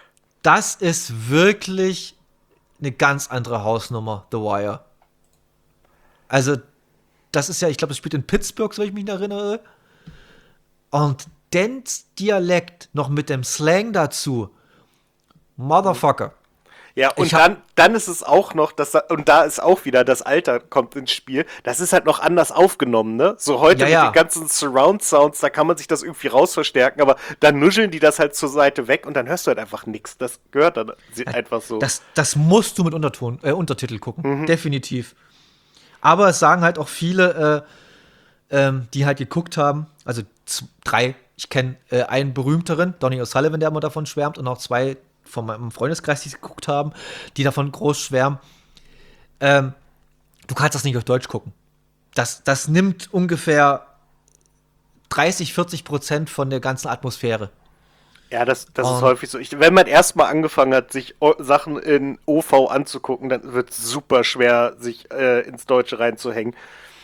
[SPEAKER 1] das ist wirklich eine ganz andere Hausnummer, The Wire. Also, das ist ja, ich glaube, das spielt in Pittsburgh, so ich mich erinnere. Und Dents Dialekt noch mit dem Slang dazu. Motherfucker.
[SPEAKER 2] Ja, und
[SPEAKER 1] Ich hab-
[SPEAKER 2] dann, dann ist es auch noch, dass, und da ist auch wieder das Alter kommt ins Spiel. Das ist halt noch anders aufgenommen, ne? So heute
[SPEAKER 1] Ja,
[SPEAKER 2] mit
[SPEAKER 1] ja.
[SPEAKER 2] den ganzen Surround-Sounds, da kann man sich das irgendwie rausverstärken, aber dann nuscheln die das halt zur Seite weg und dann hörst du halt einfach nichts. Das gehört dann einfach so.
[SPEAKER 1] Das, das musst du mit Unterton, äh, Untertitel gucken. Definitiv. Aber es sagen halt auch viele, äh, ähm, die halt geguckt haben, also z- drei, ich kenne äh, einen berühmteren, Donny O'Sullivan, der immer davon schwärmt, und auch zwei von meinem Freundeskreis, die es geguckt haben, die davon groß schwärmen. Ähm, du kannst das nicht auf Deutsch gucken. Das, das nimmt ungefähr dreißig, vierzig Prozent von der ganzen Atmosphäre.
[SPEAKER 2] Ja, das, das ist
[SPEAKER 1] Und-
[SPEAKER 2] häufig so. Ich, wenn man erstmal angefangen hat, sich o Sachen in O V anzugucken, dann wird es super schwer, sich äh, ins Deutsche reinzuhängen.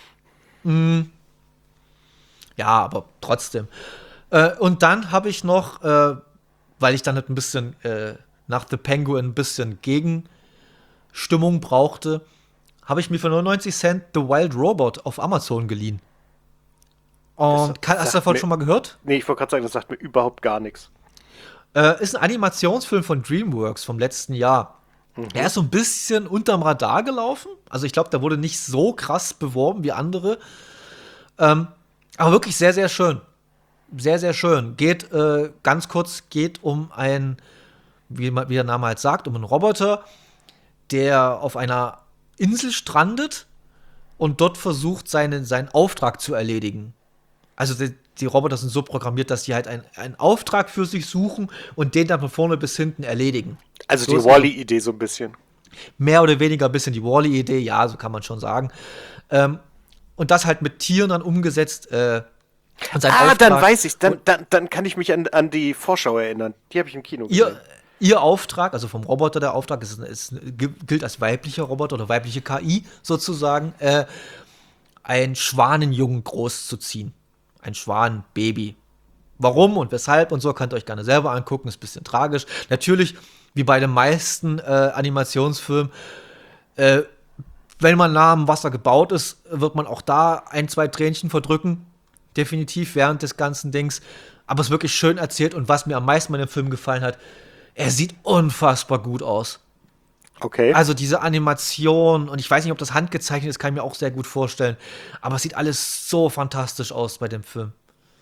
[SPEAKER 1] Ja, aber trotzdem. Äh, und dann habe ich noch, äh, weil ich dann halt ein bisschen äh, nach The Penguin ein bisschen Gegenstimmung brauchte, habe ich mir für neunundneunzig Cent The Wild Robot auf Amazon geliehen. Und
[SPEAKER 2] Das
[SPEAKER 1] kann, hast
[SPEAKER 2] sagt
[SPEAKER 1] du davon
[SPEAKER 2] mir-
[SPEAKER 1] schon mal gehört?
[SPEAKER 2] Nee, ich wollte gerade sagen, das sagt mir überhaupt gar nichts.
[SPEAKER 1] Äh, ist ein Animationsfilm von DreamWorks vom letzten Jahr. Er ist so ein bisschen unterm Radar gelaufen. Also ich glaube, der wurde nicht so krass beworben wie andere. Ähm, aber wirklich sehr, sehr schön. Sehr, sehr schön. Geht, äh, ganz kurz, geht um ein, wie, man- wie der Name halt sagt, um einen Roboter, der auf einer Insel strandet und dort versucht, seinen, seinen Auftrag zu erledigen. Also die, die Roboter sind so programmiert, dass sie halt ein, einen Auftrag für sich suchen und den dann von vorne bis hinten erledigen.
[SPEAKER 2] Also
[SPEAKER 1] So
[SPEAKER 2] die
[SPEAKER 1] ist
[SPEAKER 2] Wall-E-Idee so ein bisschen.
[SPEAKER 1] Mehr oder weniger ein bisschen die Wall-E-Idee, ja, so kann man schon sagen. Ähm, und das halt mit Tieren dann umgesetzt. Äh, und sein
[SPEAKER 2] Ah,
[SPEAKER 1] Auftrag,
[SPEAKER 2] dann weiß ich, dann, dann, dann kann ich mich an, an die Vorschau erinnern. Die habe ich im Kino gesehen.
[SPEAKER 1] ihr, ihr Auftrag, also vom Roboter der Auftrag, ist, ist, gilt als weiblicher Roboter oder weibliche K I sozusagen, äh, ein Schwanenjungen großzuziehen. Ein Schwanenbaby. Warum und weshalb und so könnt ihr euch gerne selber angucken, ist ein bisschen tragisch. Natürlich, wie bei den meisten äh, Animationsfilmen, äh, wenn man nah am Wasser gebaut ist, wird man auch da ein, zwei Tränchen verdrücken. Definitiv während des ganzen Dings. Aber es ist wirklich schön erzählt und was mir am meisten bei dem Film gefallen hat, er sieht unfassbar gut aus.
[SPEAKER 2] Okay.
[SPEAKER 1] Also diese Animation, und ich weiß nicht, ob das handgezeichnet ist, kann ich mir auch sehr gut vorstellen. Aber es sieht alles so fantastisch aus bei dem Film.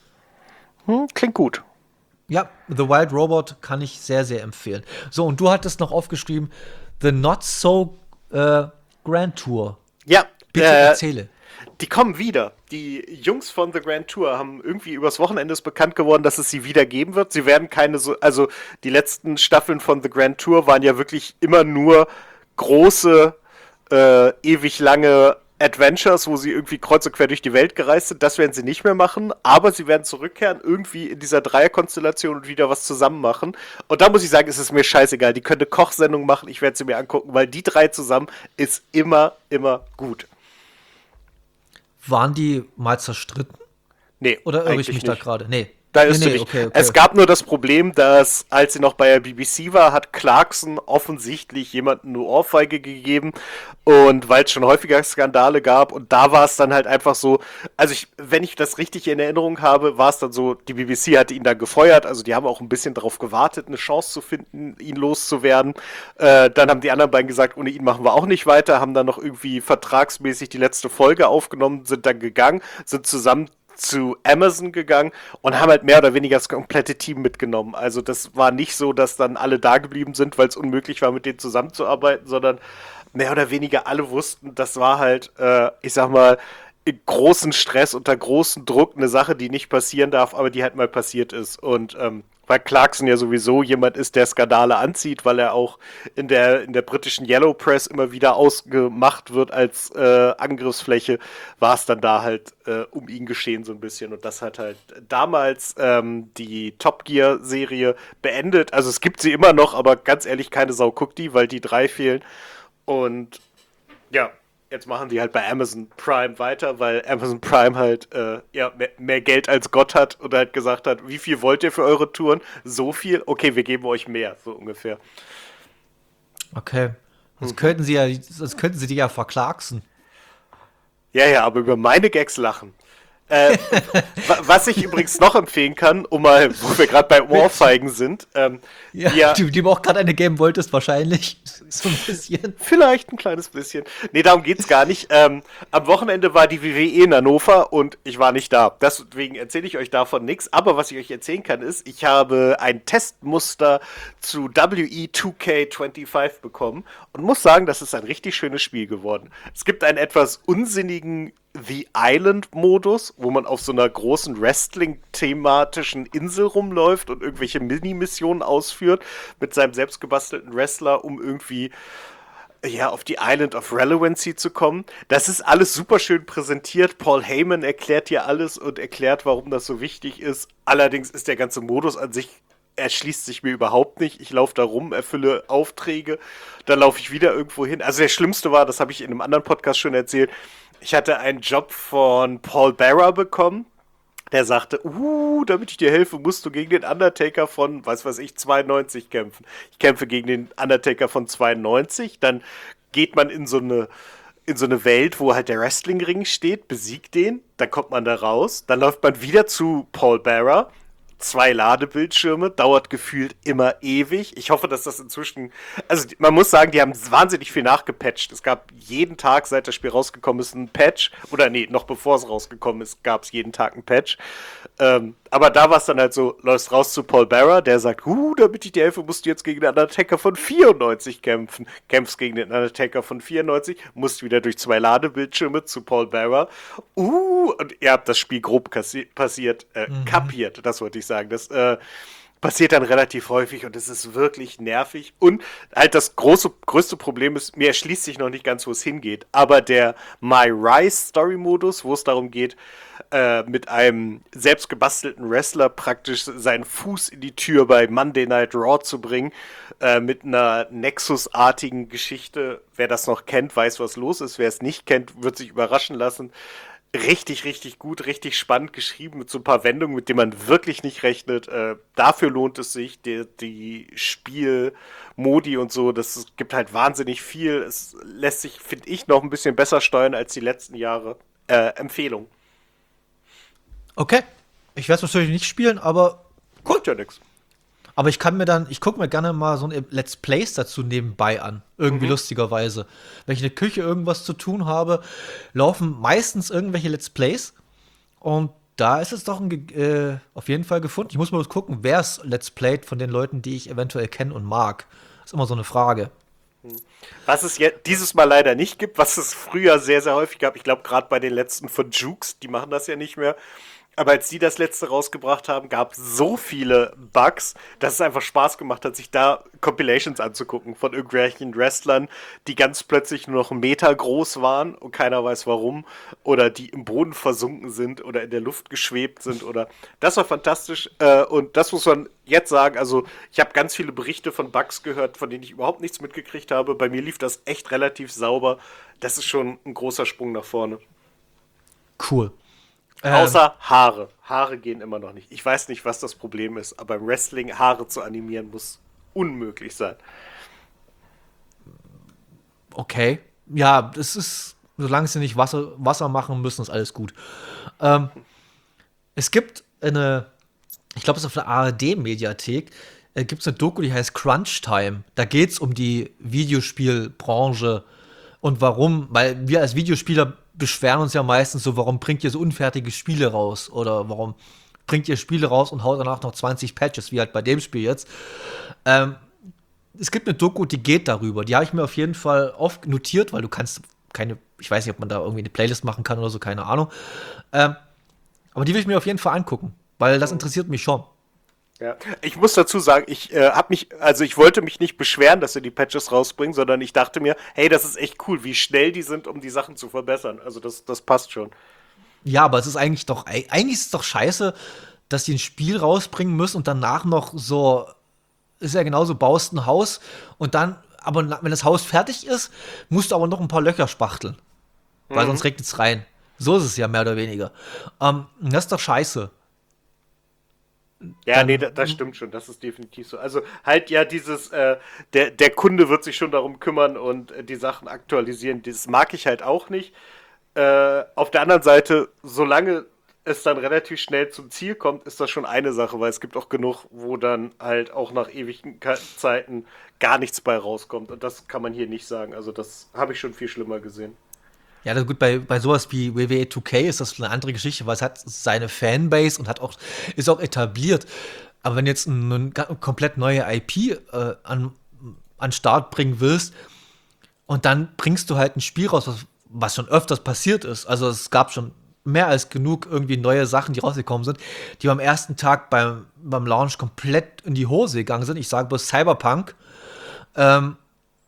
[SPEAKER 2] Hm, klingt gut.
[SPEAKER 1] Ja, The Wild Robot kann ich sehr, sehr empfehlen. So, und du hattest noch aufgeschrieben, The Not So äh, Grand Tour.
[SPEAKER 2] Ja,
[SPEAKER 1] Bitte
[SPEAKER 2] äh,
[SPEAKER 1] erzähle.
[SPEAKER 2] die kommen wieder. Die Jungs von The Grand Tour haben irgendwie übers Wochenende ist bekannt geworden, dass es sie wieder geben wird. Sie werden keine so, also die letzten Staffeln von The Grand Tour waren ja wirklich immer nur große, äh, ewig lange Adventures, wo sie irgendwie kreuz und quer durch die Welt gereist sind. Das werden sie nicht mehr machen, aber sie werden zurückkehren, irgendwie in dieser Dreierkonstellation und wieder was zusammen machen. Und da muss ich sagen, ist es mir scheißegal. Die können eine Kochsendung machen, ich werde sie mir angucken, weil die drei zusammen ist immer, immer gut.
[SPEAKER 1] Waren die mal zerstritten?
[SPEAKER 2] Nee,
[SPEAKER 1] Oder irre ich
[SPEAKER 2] eigentlich
[SPEAKER 1] mich da
[SPEAKER 2] nicht.
[SPEAKER 1] gerade? Nee.
[SPEAKER 2] Da
[SPEAKER 1] nee,
[SPEAKER 2] ist
[SPEAKER 1] nee,
[SPEAKER 2] nicht.
[SPEAKER 1] okay, okay.
[SPEAKER 2] Es gab nur das Problem, dass, als sie noch bei der B B C war, hat Clarkson offensichtlich jemanden eine Ohrfeige gegeben. Und weil es schon häufiger Skandale gab, und da war es dann halt einfach so, also ich, wenn ich das richtig in Erinnerung habe, war es dann so, die B B C hatte ihn dann gefeuert, also die haben auch ein bisschen darauf gewartet, eine Chance zu finden, ihn loszuwerden. Äh, dann haben die anderen beiden gesagt, ohne ihn machen wir auch nicht weiter, haben dann noch irgendwie vertragsmäßig die letzte Folge aufgenommen, sind dann gegangen, sind zusammen zu Amazon gegangen und haben halt mehr oder weniger das komplette Team mitgenommen. Also das war nicht so, dass dann alle da geblieben sind, weil es unmöglich war, mit denen zusammenzuarbeiten, sondern mehr oder weniger alle wussten, das war halt, äh, ich sag mal, in großen Stress, unter großem Druck eine Sache, die nicht passieren darf, aber die halt mal passiert ist. Und ähm, weil Clarkson ja sowieso jemand ist, der Skandale anzieht, weil er auch in der, in der britischen Yellow Press immer wieder ausgemacht wird als äh, Angriffsfläche, war es dann da halt äh, um ihn geschehen so ein bisschen. Und das hat halt damals ähm, die Top Gear-Serie beendet. Also es gibt sie immer noch, aber ganz ehrlich, keine Sau guckt die, weil die drei fehlen. Und ja, jetzt machen die halt bei Amazon Prime weiter, weil Amazon Prime halt äh, ja, mehr, mehr Geld als Gott hat und halt gesagt hat, wie viel wollt ihr für eure Touren? So viel? Okay, wir geben euch mehr, so ungefähr.
[SPEAKER 1] Okay. Sonst könnten sie ja, sonst könnten sie die ja verklagsen.
[SPEAKER 2] Ja, ja, aber über meine Gags lachen. Äh, wa- was ich übrigens noch empfehlen kann, um mal, wo wir gerade bei Ohrfeigen sind, ähm,
[SPEAKER 1] Ja,
[SPEAKER 2] ja,
[SPEAKER 1] die, die du auch gerade eine geben wolltest, wahrscheinlich. So ein bisschen.
[SPEAKER 2] vielleicht ein kleines bisschen. Nee, darum geht's gar nicht. Ähm, am Wochenende war die W W E in Hannover und ich war nicht da. Deswegen erzähle ich euch davon nichts. Aber was ich euch erzählen kann, ist, ich habe ein Testmuster zu W E zwei K fünfundzwanzig bekommen und muss sagen, das ist ein richtig schönes Spiel geworden. Es gibt einen etwas unsinnigen The Island-Modus, wo man auf so einer großen Wrestling-thematischen Insel rumläuft und irgendwelche Mini-Missionen ausführt mit seinem selbstgebastelten Wrestler, um irgendwie ja, auf die Island of Relevancy zu kommen. Das ist alles super schön präsentiert. Paul Heyman erklärt hier alles und erklärt, warum das so wichtig ist. Allerdings ist der ganze Modus an sich erschließt sich mir überhaupt nicht. Ich laufe da rum, erfülle Aufträge, dann laufe ich wieder irgendwo hin. Also der Schlimmste war, das habe ich in einem anderen Podcast schon erzählt, ich hatte einen Job von Paul Bearer bekommen. Der sagte, uh, damit ich dir helfe, musst du gegen den Undertaker von, weiß was ich, zweiundneunzig kämpfen. Ich kämpfe gegen den Undertaker von zweiundneunzig. Dann geht man in so eine, in so eine Welt, wo halt der Wrestlingring steht, besiegt den, dann kommt man da raus, dann läuft man wieder zu Paul Bearer. Zwei Ladebildschirme, dauert gefühlt immer ewig. Ich hoffe, dass das inzwischen, also man muss sagen, die haben wahnsinnig viel nachgepatcht. Es gab jeden Tag, seit das Spiel rausgekommen ist, ein Patch. Oder nee, noch bevor es rausgekommen ist, gab es jeden Tag ein Patch. Ähm, aber da war es dann halt so, läufst raus zu Paul Bearer, der sagt, huh, damit ich dir helfe, musst du jetzt gegen den Undertaker von vierundneunzig kämpfen. Kämpfst gegen den Undertaker von vierundneunzig, musst wieder durch zwei Ladebildschirme zu Paul Bearer. Uh, und ihr habt das Spiel grob kassi- passiert, äh, mhm. kapiert, das wollte ich sagen. Das äh, passiert dann relativ häufig und es ist wirklich nervig. Und halt das große, größte Problem ist, mir erschließt sich noch nicht ganz, wo es hingeht. Aber der My Rise Story Modus, wo es darum geht, äh, mit einem selbst gebastelten Wrestler praktisch seinen Fuß in die Tür bei Monday Night Raw zu bringen, äh, mit einer Nexus-artigen Geschichte. Wer das noch kennt, weiß, was los ist. Wer es nicht kennt, wird sich überraschen lassen. Richtig, richtig gut, richtig spannend geschrieben mit so ein paar Wendungen, mit denen man wirklich nicht rechnet. Äh, dafür lohnt es sich, die, die Spielmodi und so, das gibt halt wahnsinnig viel. Es lässt sich, finde ich, noch ein bisschen besser steuern als die letzten Jahre. Äh, Empfehlung.
[SPEAKER 1] Okay. Ich werde es natürlich nicht spielen, aber
[SPEAKER 2] Gut, ja nix.
[SPEAKER 1] Aber ich kann mir dann, ich gucke mir gerne mal so ein Let's Plays dazu nebenbei an. Irgendwie
[SPEAKER 2] Mhm.
[SPEAKER 1] lustigerweise. Wenn ich in der Küche irgendwas zu tun habe, laufen meistens irgendwelche Let's Plays. Und da ist es doch ein, ge- äh, auf jeden Fall gefunden. Ich muss mal kurz gucken, wer es Let's Playt von den Leuten, die ich eventuell kenne und mag. Ist immer so eine Frage.
[SPEAKER 2] Was es jetzt dieses Mal leider nicht gibt, was es früher sehr, sehr häufig gab, ich glaube gerade bei den letzten von Jukes, die machen das ja nicht mehr, aber als die das letzte rausgebracht haben, gab es so viele Bugs, dass es einfach Spaß gemacht hat, sich da Compilations anzugucken von irgendwelchen Wrestlern, die ganz plötzlich nur noch einen Meter groß waren und keiner weiß warum, oder die im Boden versunken sind oder in der Luft geschwebt sind oder das war fantastisch äh, und das muss man jetzt sagen, also ich habe ganz viele Berichte von Bugs gehört, von denen ich überhaupt nichts mitgekriegt habe. Bei mir lief das echt relativ sauber. Das ist schon ein großer Sprung nach vorne.
[SPEAKER 1] Cool. Ähm,
[SPEAKER 2] Außer Haare. Haare gehen immer noch nicht. Ich weiß nicht, was das Problem ist, aber im Wrestling Haare zu animieren muss unmöglich sein.
[SPEAKER 1] Okay. Ja, das ist, solange sie nicht Wasser, Wasser machen müssen, ist alles gut. Ähm, es gibt eine, ich glaube, es ist auf der A R D-Mediathek, äh, gibt es eine Doku, die heißt Crunch Time. Da geht es um die Videospielbranche und warum, weil wir als Videospieler beschweren uns ja meistens so, warum bringt ihr so unfertige Spiele raus? Oder warum bringt ihr Spiele raus und haut danach noch zwanzig Patches, wie halt bei dem Spiel jetzt. Ähm, es gibt eine Doku, die geht darüber. Die habe ich mir auf jeden Fall oft notiert, weil du kannst keine, ich weiß nicht, ob man da irgendwie eine Playlist machen kann oder so, keine Ahnung. Ähm, aber die will ich mir auf jeden Fall angucken, weil das interessiert mich schon.
[SPEAKER 2] Ja. Ich muss dazu sagen, ich äh, habe mich, also ich wollte mich nicht beschweren, dass sie die Patches rausbringen, sondern ich dachte mir, hey, das ist echt cool, wie schnell die sind, um die Sachen zu verbessern. Also das, das passt schon.
[SPEAKER 1] Ja, aber es ist eigentlich doch, eigentlich ist es doch scheiße, dass die ein Spiel rausbringen müssen und danach noch so, ist ja genauso, baust ein Haus und dann, aber na- wenn das Haus fertig ist, musst du aber noch ein paar Löcher spachteln. weil
[SPEAKER 2] Mhm.
[SPEAKER 1] sonst regnet es rein. So ist es ja mehr oder weniger. Ähm, das ist doch scheiße.
[SPEAKER 2] Ja, nee,
[SPEAKER 1] Dann,
[SPEAKER 2] da, das stimmt schon, das ist definitiv so. Also halt ja dieses, äh, der, der Kunde wird sich schon darum kümmern und äh, die Sachen aktualisieren, das mag ich halt auch nicht. Äh, auf der anderen Seite, solange es dann relativ schnell zum Ziel kommt, ist das schon eine Sache, weil es gibt auch genug, wo dann halt auch nach ewigen Ka- Zeiten gar nichts bei rauskommt. Und das kann man hier nicht sagen. Also das habe ich schon viel schlimmer gesehen.
[SPEAKER 1] ja, na gut, bei, bei sowas wie W W E zwei K ist das eine andere Geschichte, weil es hat seine Fanbase und hat auch, ist auch etabliert. Aber wenn du jetzt eine, eine komplett neue I P äh, an, an Start bringen willst und dann bringst du halt ein Spiel raus, was, was schon öfters passiert ist. Also es gab schon mehr als genug irgendwie neue Sachen, die rausgekommen sind, die am ersten Tag beim, beim Launch komplett in die Hose gegangen sind. Ich sage bloß Cyberpunk. Ähm,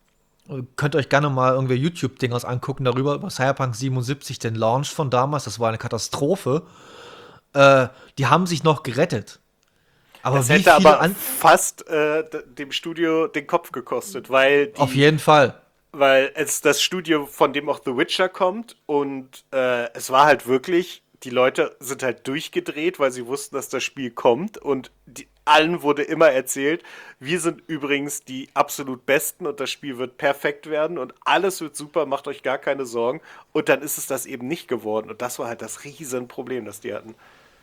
[SPEAKER 1] Könnt ihr euch gerne mal irgendwie YouTube-Dingers angucken darüber, über Cyberpunk siebenundsiebzig, den Launch von damals. Das war eine Katastrophe. Äh, die haben sich noch gerettet. Aber
[SPEAKER 2] Es
[SPEAKER 1] wie
[SPEAKER 2] hätte
[SPEAKER 1] viele
[SPEAKER 2] aber
[SPEAKER 1] an.
[SPEAKER 2] fast äh, d- dem Studio den Kopf gekostet, weil
[SPEAKER 1] Auf
[SPEAKER 2] die
[SPEAKER 1] jeden Fall.
[SPEAKER 2] weil es das Studio, von dem auch The Witcher kommt und äh, es war halt wirklich, die Leute sind halt durchgedreht, weil sie wussten, dass das Spiel kommt und die, allen wurde immer erzählt, wir sind übrigens die absolut Besten und das Spiel wird perfekt werden und alles wird super, macht euch gar keine Sorgen und dann ist es das eben nicht geworden und das war halt das Riesenproblem, das die hatten.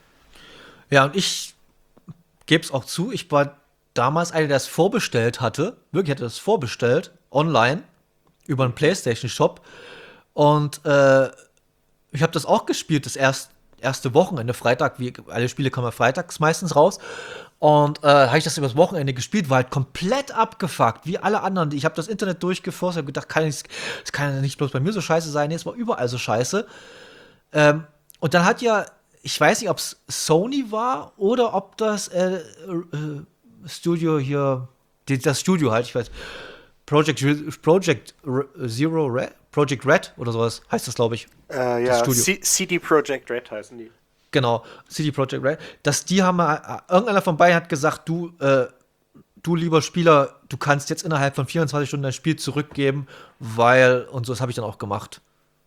[SPEAKER 1] Ja, und ich gebe es auch zu, ich war damals einer, der es vorbestellt hatte. Wirklich hatte das vorbestellt, online, über einen PlayStation-Shop. Und äh, ich habe das auch gespielt, das erst, erste Wochenende, Freitag, wie alle Spiele kommen ja freitags meistens raus. Und äh, habe ich das übers Wochenende gespielt, war halt komplett abgefuckt, wie alle anderen. Ich habe das Internet durchgeforscht, habe gedacht, kann ich, das kann ja nicht bloß bei mir so scheiße sein, nee, es war überall so scheiße. Ähm, und dann hat ja, ich weiß nicht, ob es Sony war oder ob das äh, äh, Studio hier, die, das Studio halt, ich weiß, Project, Project Zero Red, Project Red oder sowas heißt das, glaube ich,
[SPEAKER 2] Äh,
[SPEAKER 1] das
[SPEAKER 2] ja,
[SPEAKER 1] Studio.
[SPEAKER 2] C CD Projekt Red heißen die.
[SPEAKER 1] Genau, C D Projekt Red, dass die haben, äh, irgendeiner von beiden hat gesagt, du, äh, du lieber Spieler, du kannst jetzt innerhalb von vierundzwanzig Stunden dein Spiel zurückgeben, weil, und so, das habe ich dann auch gemacht.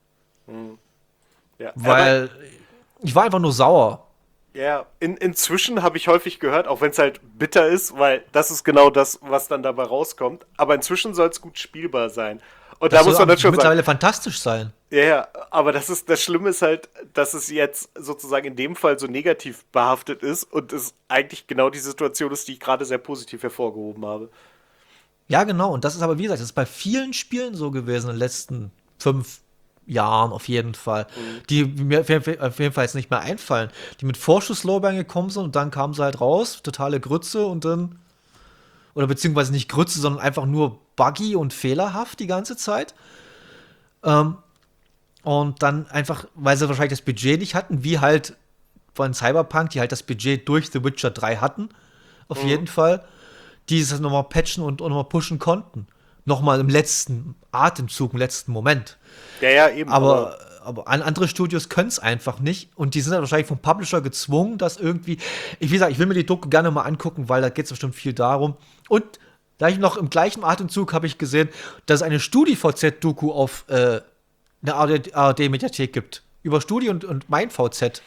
[SPEAKER 2] Ja, aber
[SPEAKER 1] Weil ich war einfach nur sauer.
[SPEAKER 2] ja, in, inzwischen habe ich häufig gehört, auch wenn es halt bitter ist, weil das ist genau das, was dann dabei rauskommt. Aber inzwischen soll es gut spielbar sein. Und da
[SPEAKER 1] Das
[SPEAKER 2] muss
[SPEAKER 1] soll
[SPEAKER 2] man dann schon sagen,
[SPEAKER 1] mittlerweile fantastisch sein.
[SPEAKER 2] ja, ja, aber das ist, das Schlimme ist halt, dass es jetzt sozusagen in dem Fall so negativ behaftet ist und es eigentlich genau die Situation ist, die ich gerade sehr positiv hervorgehoben habe.
[SPEAKER 1] Ja, genau. Und das ist aber, wie gesagt, das ist bei vielen Spielen so gewesen in den letzten fünf Jahren auf jeden Fall. Die mir auf jeden Fall auf jeden Fall jetzt nicht mehr einfallen. Die mit Vorschusslorbeeren gekommen sind und dann kamen sie halt raus, totale Grütze und dann, oder beziehungsweise nicht Grütze, sondern einfach nur buggy und fehlerhaft die ganze Zeit. Ähm, und dann einfach, weil sie wahrscheinlich das Budget nicht hatten, wie halt von Cyberpunk, die halt das Budget durch The Witcher drei hatten, auf
[SPEAKER 2] Mhm.
[SPEAKER 1] jeden Fall, die es nochmal patchen und, und nochmal pushen konnten. Nochmal im letzten Atemzug, im letzten Moment.
[SPEAKER 2] Ja, ja, eben, aber
[SPEAKER 1] Aber, aber an- andere Studios können es einfach nicht und die sind dann wahrscheinlich vom Publisher gezwungen, das irgendwie. Ich, wie gesagt, ich will mir die Doku gerne mal angucken, weil da geht es bestimmt viel darum. Und gleich noch im gleichen Atemzug habe ich gesehen, dass es eine StudiVZ-Doku auf äh, eine A R D-Mediathek gibt. Über Studi und, und mein V Z.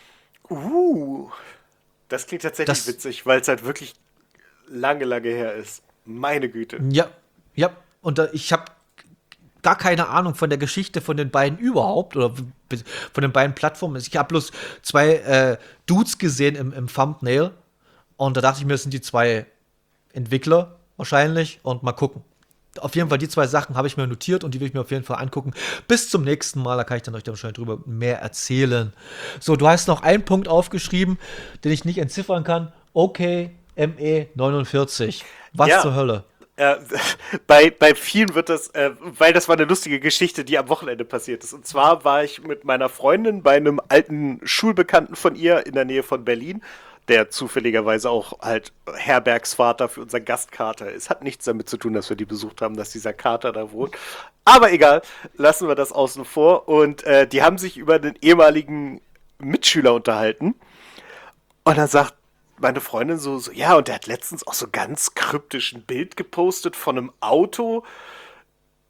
[SPEAKER 2] uh, das klingt tatsächlich
[SPEAKER 1] Das,
[SPEAKER 2] witzig, weil es halt wirklich lange, lange her ist. Meine Güte.
[SPEAKER 1] ja, ja. Und da, ich habe gar keine Ahnung von der Geschichte von den beiden überhaupt oder w- von den beiden Plattformen. Ich habe bloß zwei äh, Dudes gesehen im, im Thumbnail und da dachte ich mir, das sind die zwei Entwickler wahrscheinlich und mal gucken. Auf jeden Fall die zwei Sachen habe ich mir notiert und die will ich mir auf jeden Fall angucken. Bis zum nächsten Mal, da kann ich dann euch dann wahrscheinlich drüber mehr erzählen. So, du hast noch einen Punkt aufgeschrieben, den ich nicht entziffern kann. Okay, M E neunundvierzig. Was
[SPEAKER 2] Ja.
[SPEAKER 1] zur Hölle?
[SPEAKER 2] Äh, bei, bei vielen wird das, äh, weil das war eine lustige Geschichte, die am Wochenende passiert ist. Und zwar war ich mit meiner Freundin bei einem alten Schulbekannten von ihr in der Nähe von Berlin, der zufälligerweise auch halt Herbergsvater für unseren Gastkater ist. Hat nichts damit zu tun, dass wir die besucht haben, dass dieser Kater da wohnt. Aber egal, lassen wir das außen vor. Und äh, die haben sich über den ehemaligen Mitschüler unterhalten. Und dann sagt meine Freundin so, so, ja, und der hat letztens auch so ganz kryptisch ein Bild gepostet von einem Auto,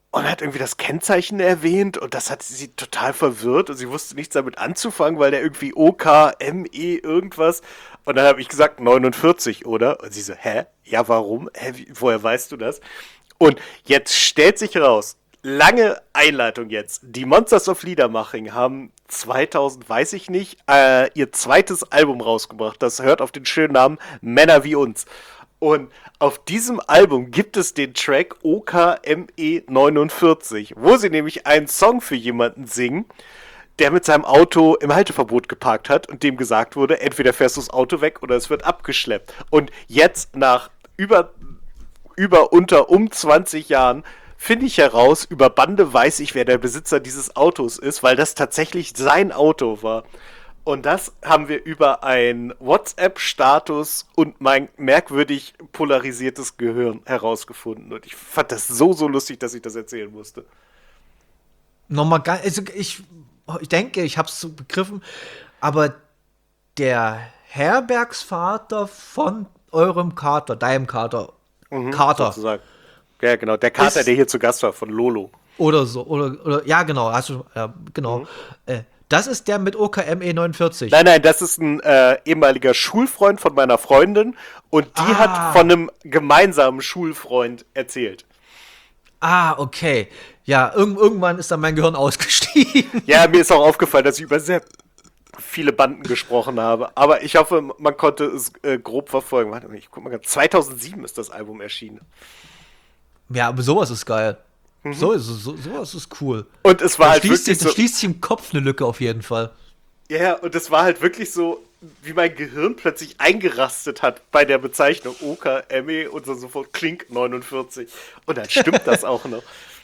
[SPEAKER 2] und hat irgendwie das Kennzeichen erwähnt und das hat sie total verwirrt und sie wusste nichts damit anzufangen, weil der irgendwie O K M E irgendwas und dann habe ich gesagt neunundvierzig, oder? Und sie so, hä? Ja, warum? Hä, wie, woher weißt du das? Und jetzt stellt sich raus, lange Einleitung jetzt, die Monsters of Liedermaching haben zweitausend, weiß ich nicht, äh, ihr zweites Album rausgebracht, das hört auf den schönen Namen Männer wie uns. Und auf diesem Album gibt es den Track O K M E neunundvierzig, wo sie nämlich einen Song für jemanden singen, der mit seinem Auto im Halteverbot geparkt hat und dem gesagt wurde, entweder fährst du das Auto weg oder es wird abgeschleppt. Und jetzt nach über, über unter um zwanzig Jahren finde ich heraus, über Bande weiß ich, wer der Besitzer dieses Autos ist, weil das tatsächlich sein Auto war. Und das haben wir über einen WhatsApp-Status und mein merkwürdig polarisiertes Gehirn herausgefunden. Und ich fand das so, so lustig, dass ich das erzählen musste.
[SPEAKER 1] Nochmal ganz, also ich, ich denke, ich habe es so begriffen, aber der Herbergsvater von eurem Kater, deinem Kater,
[SPEAKER 2] Mhm,
[SPEAKER 1] Kater
[SPEAKER 2] sozusagen. Ja, genau. Der Kater,
[SPEAKER 1] Ist-
[SPEAKER 2] der hier zu Gast war, von Lolo.
[SPEAKER 1] oder so, oder, oder ja, genau, hast du, ja, genau. Äh, das ist der mit O K M E neunundvierzig.
[SPEAKER 2] Nein, nein, das ist ein äh, ehemaliger Schulfreund von meiner Freundin und die
[SPEAKER 1] Ah.
[SPEAKER 2] hat von einem gemeinsamen Schulfreund erzählt.
[SPEAKER 1] Ah, okay. Ja, irg irgendwann ist dann mein Gehirn ausgestiegen.
[SPEAKER 2] Ja, mir ist auch aufgefallen, dass ich über sehr viele Banden gesprochen habe, aber ich hoffe, man konnte es äh, grob verfolgen. Warte mal, ich guck mal ganz. zweitausendsieben ist das Album erschienen.
[SPEAKER 1] Ja, aber sowas ist geil. So, so, so, sowas ist cool.
[SPEAKER 2] Und es war
[SPEAKER 1] Da
[SPEAKER 2] halt
[SPEAKER 1] schließt,
[SPEAKER 2] wirklich
[SPEAKER 1] sich, da
[SPEAKER 2] so.
[SPEAKER 1] schließt sich im Kopf eine Lücke auf jeden Fall.
[SPEAKER 2] Ja, und es war halt wirklich so, wie mein Gehirn plötzlich eingerastet hat bei der Bezeichnung O K M E und so sofort Klink neunundvierzig. Und dann stimmt das auch noch.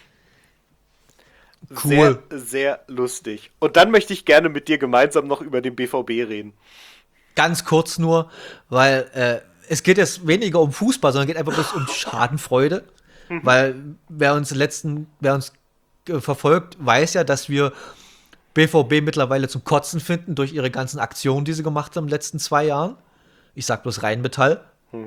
[SPEAKER 1] Cool.
[SPEAKER 2] Sehr, sehr lustig. Und dann möchte ich gerne mit dir gemeinsam noch über den B V B reden.
[SPEAKER 1] Ganz kurz nur, weil äh, es geht jetzt weniger um Fußball, sondern geht einfach bloß um Schadenfreude. Weil wer uns letzten, wer uns äh, verfolgt, weiß ja, dass wir B V B mittlerweile zum Kotzen finden durch ihre ganzen Aktionen, die sie gemacht haben in den letzten zwei Jahren. Ich sag bloß Rheinmetall.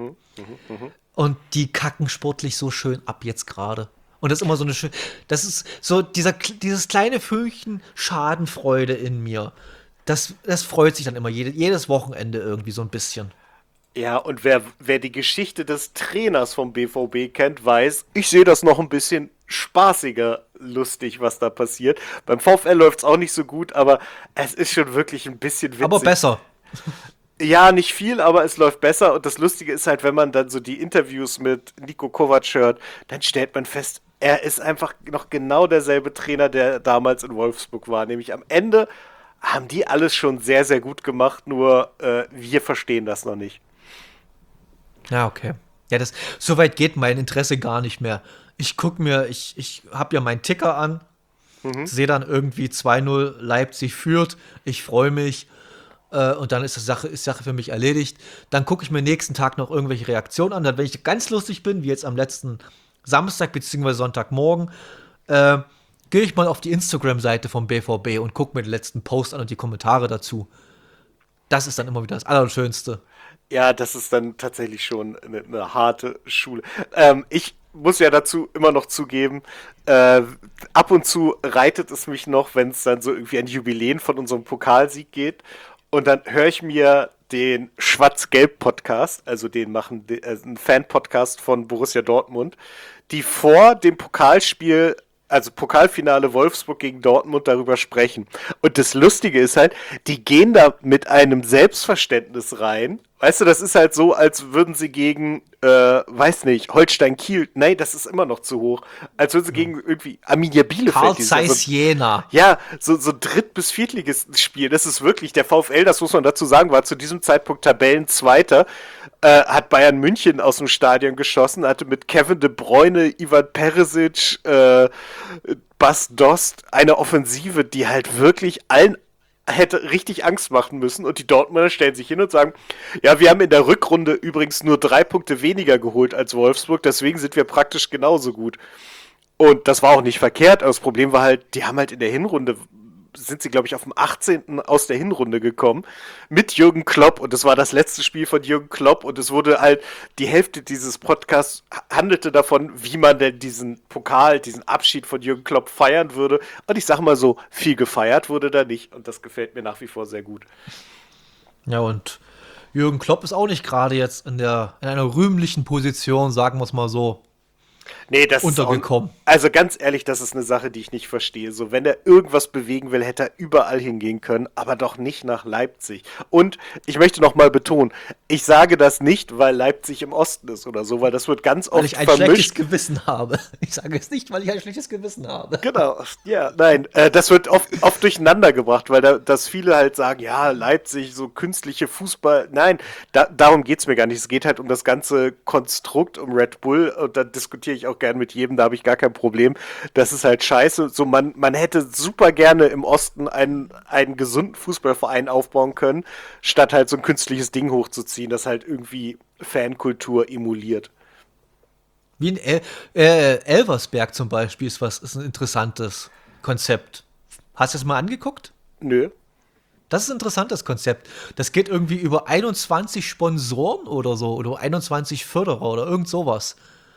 [SPEAKER 1] Und die kacken sportlich so schön ab jetzt gerade. Und das ist immer so eine schöne, das ist so dieser, dieses kleine Fünkchen Schadenfreude in mir. Das, das freut sich dann immer jede, jedes Wochenende irgendwie so ein bisschen.
[SPEAKER 2] Ja, und wer, wer die Geschichte des Trainers vom B V B kennt, weiß, ich sehe das noch ein bisschen spaßiger lustig, was da passiert. Beim VfL läuft es auch nicht so gut, aber es ist schon wirklich ein bisschen witzig.
[SPEAKER 1] Aber besser.
[SPEAKER 2] Ja, nicht viel, aber es läuft besser. Und das Lustige ist halt, wenn man dann so die Interviews mit Niko Kovac hört, dann stellt man fest, er ist einfach noch genau derselbe Trainer, der damals in Wolfsburg war. Nämlich am Ende haben die alles schon sehr, sehr gut gemacht, nur äh, wir verstehen das noch nicht.
[SPEAKER 1] Ja, okay. Ja, das, so weit geht mein Interesse gar nicht mehr. Ich guck mir, ich, ich hab ja meinen Ticker an, sehe dann irgendwie zwei null Leipzig führt, ich freue mich äh, und dann ist die Sache, ist Sache für mich erledigt. Dann gucke ich mir nächsten Tag noch irgendwelche Reaktionen an. Dann, wenn ich ganz lustig bin, wie jetzt am letzten Samstag bzw. Sonntagmorgen, äh, gehe ich mal auf die Instagram-Seite vom B V B und gucke mir den letzten Post an und die Kommentare dazu. Das ist dann immer wieder das Allerschönste.
[SPEAKER 2] Ja, das ist dann tatsächlich schon eine, eine harte Schule. Ähm, ich muss ja dazu immer noch zugeben, äh, ab und zu reitet es mich noch, wenn es dann so irgendwie an Jubiläen von unserem Pokalsieg geht. Und dann höre ich mir den Schwarz-Gelb-Podcast, also den machen, äh, einen Fan-Podcast von Borussia Dortmund, die vor dem Pokalspiel, also Pokalfinale Wolfsburg gegen Dortmund, darüber sprechen. Und das Lustige ist halt, die gehen da mit einem Selbstverständnis rein. Weißt du, das ist halt so, als würden sie gegen, äh, weiß nicht, Holstein Kiel, nein, das ist immer noch zu hoch, als würden sie gegen irgendwie Arminia Bielefeld.
[SPEAKER 1] Carl
[SPEAKER 2] dieses Jahr
[SPEAKER 1] Zeiss
[SPEAKER 2] so,
[SPEAKER 1] Jena.
[SPEAKER 2] ja, so, so Dritt- bis Viertligisten-Spiel. Das ist wirklich, der VfL, das muss man dazu sagen, war zu diesem Zeitpunkt Tabellenzweiter, äh, hat Bayern München aus dem Stadion geschossen, hatte mit Kevin De Bruyne, Ivan Perisic, äh, Bas Dost eine Offensive, die halt wirklich allen hätte richtig Angst machen müssen und die Dortmunder stellen sich hin und sagen, ja, wir haben in der Rückrunde übrigens nur drei Punkte weniger geholt als Wolfsburg, deswegen sind wir praktisch genauso gut. Und das war auch nicht verkehrt, aber das Problem war halt, die haben halt in der Hinrunde sind sie, glaube ich, auf dem achtzehnten aus der Hinrunde gekommen mit Jürgen Klopp und es war das letzte Spiel von Jürgen Klopp und es wurde halt, die Hälfte dieses Podcasts handelte davon, wie man denn diesen Pokal, diesen Abschied von Jürgen Klopp feiern würde und ich sag mal so, viel gefeiert wurde da nicht und das gefällt mir nach wie vor sehr gut.
[SPEAKER 1] Ja, und Jürgen Klopp ist auch nicht gerade jetzt in der in einer rühmlichen Position, sagen wir es mal so.
[SPEAKER 2] Nee, das
[SPEAKER 1] untergekommen.
[SPEAKER 2] Ist auch, also ganz ehrlich, das ist eine Sache, die ich nicht verstehe. So, wenn er irgendwas bewegen will, hätte er überall hingehen können, aber doch nicht nach Leipzig. Und ich möchte noch mal betonen, ich sage das nicht, weil Leipzig im Osten ist oder so, weil das wird ganz oft
[SPEAKER 1] weil ich ein
[SPEAKER 2] vermischt.
[SPEAKER 1] schlechtes Gewissen habe. Ich sage es nicht, weil ich ein schlechtes Gewissen habe.
[SPEAKER 2] Genau, ja, nein, äh, das wird oft, oft durcheinander gebracht, weil da, dass viele halt sagen, ja, Leipzig, so künstliche Fußball. Nein, da, darum geht's mir gar nicht. Es geht halt um das ganze Konstrukt, um Red Bull und da diskutiere ich auch gern mit jedem, da habe ich gar kein Problem. Das ist halt scheiße. So, man, man hätte super gerne im Osten einen, einen gesunden Fußballverein aufbauen können, statt halt so ein künstliches Ding hochzuziehen, das halt irgendwie Fankultur emuliert.
[SPEAKER 1] Wie in El äh, Elversberg zum Beispiel ist was ist ein interessantes Konzept. Hast du es mal angeguckt?
[SPEAKER 2] Nö.
[SPEAKER 1] Das ist ein interessantes Konzept. Das geht irgendwie über einundzwanzig Sponsoren oder so, oder einundzwanzig Förderer oder irgend sowas.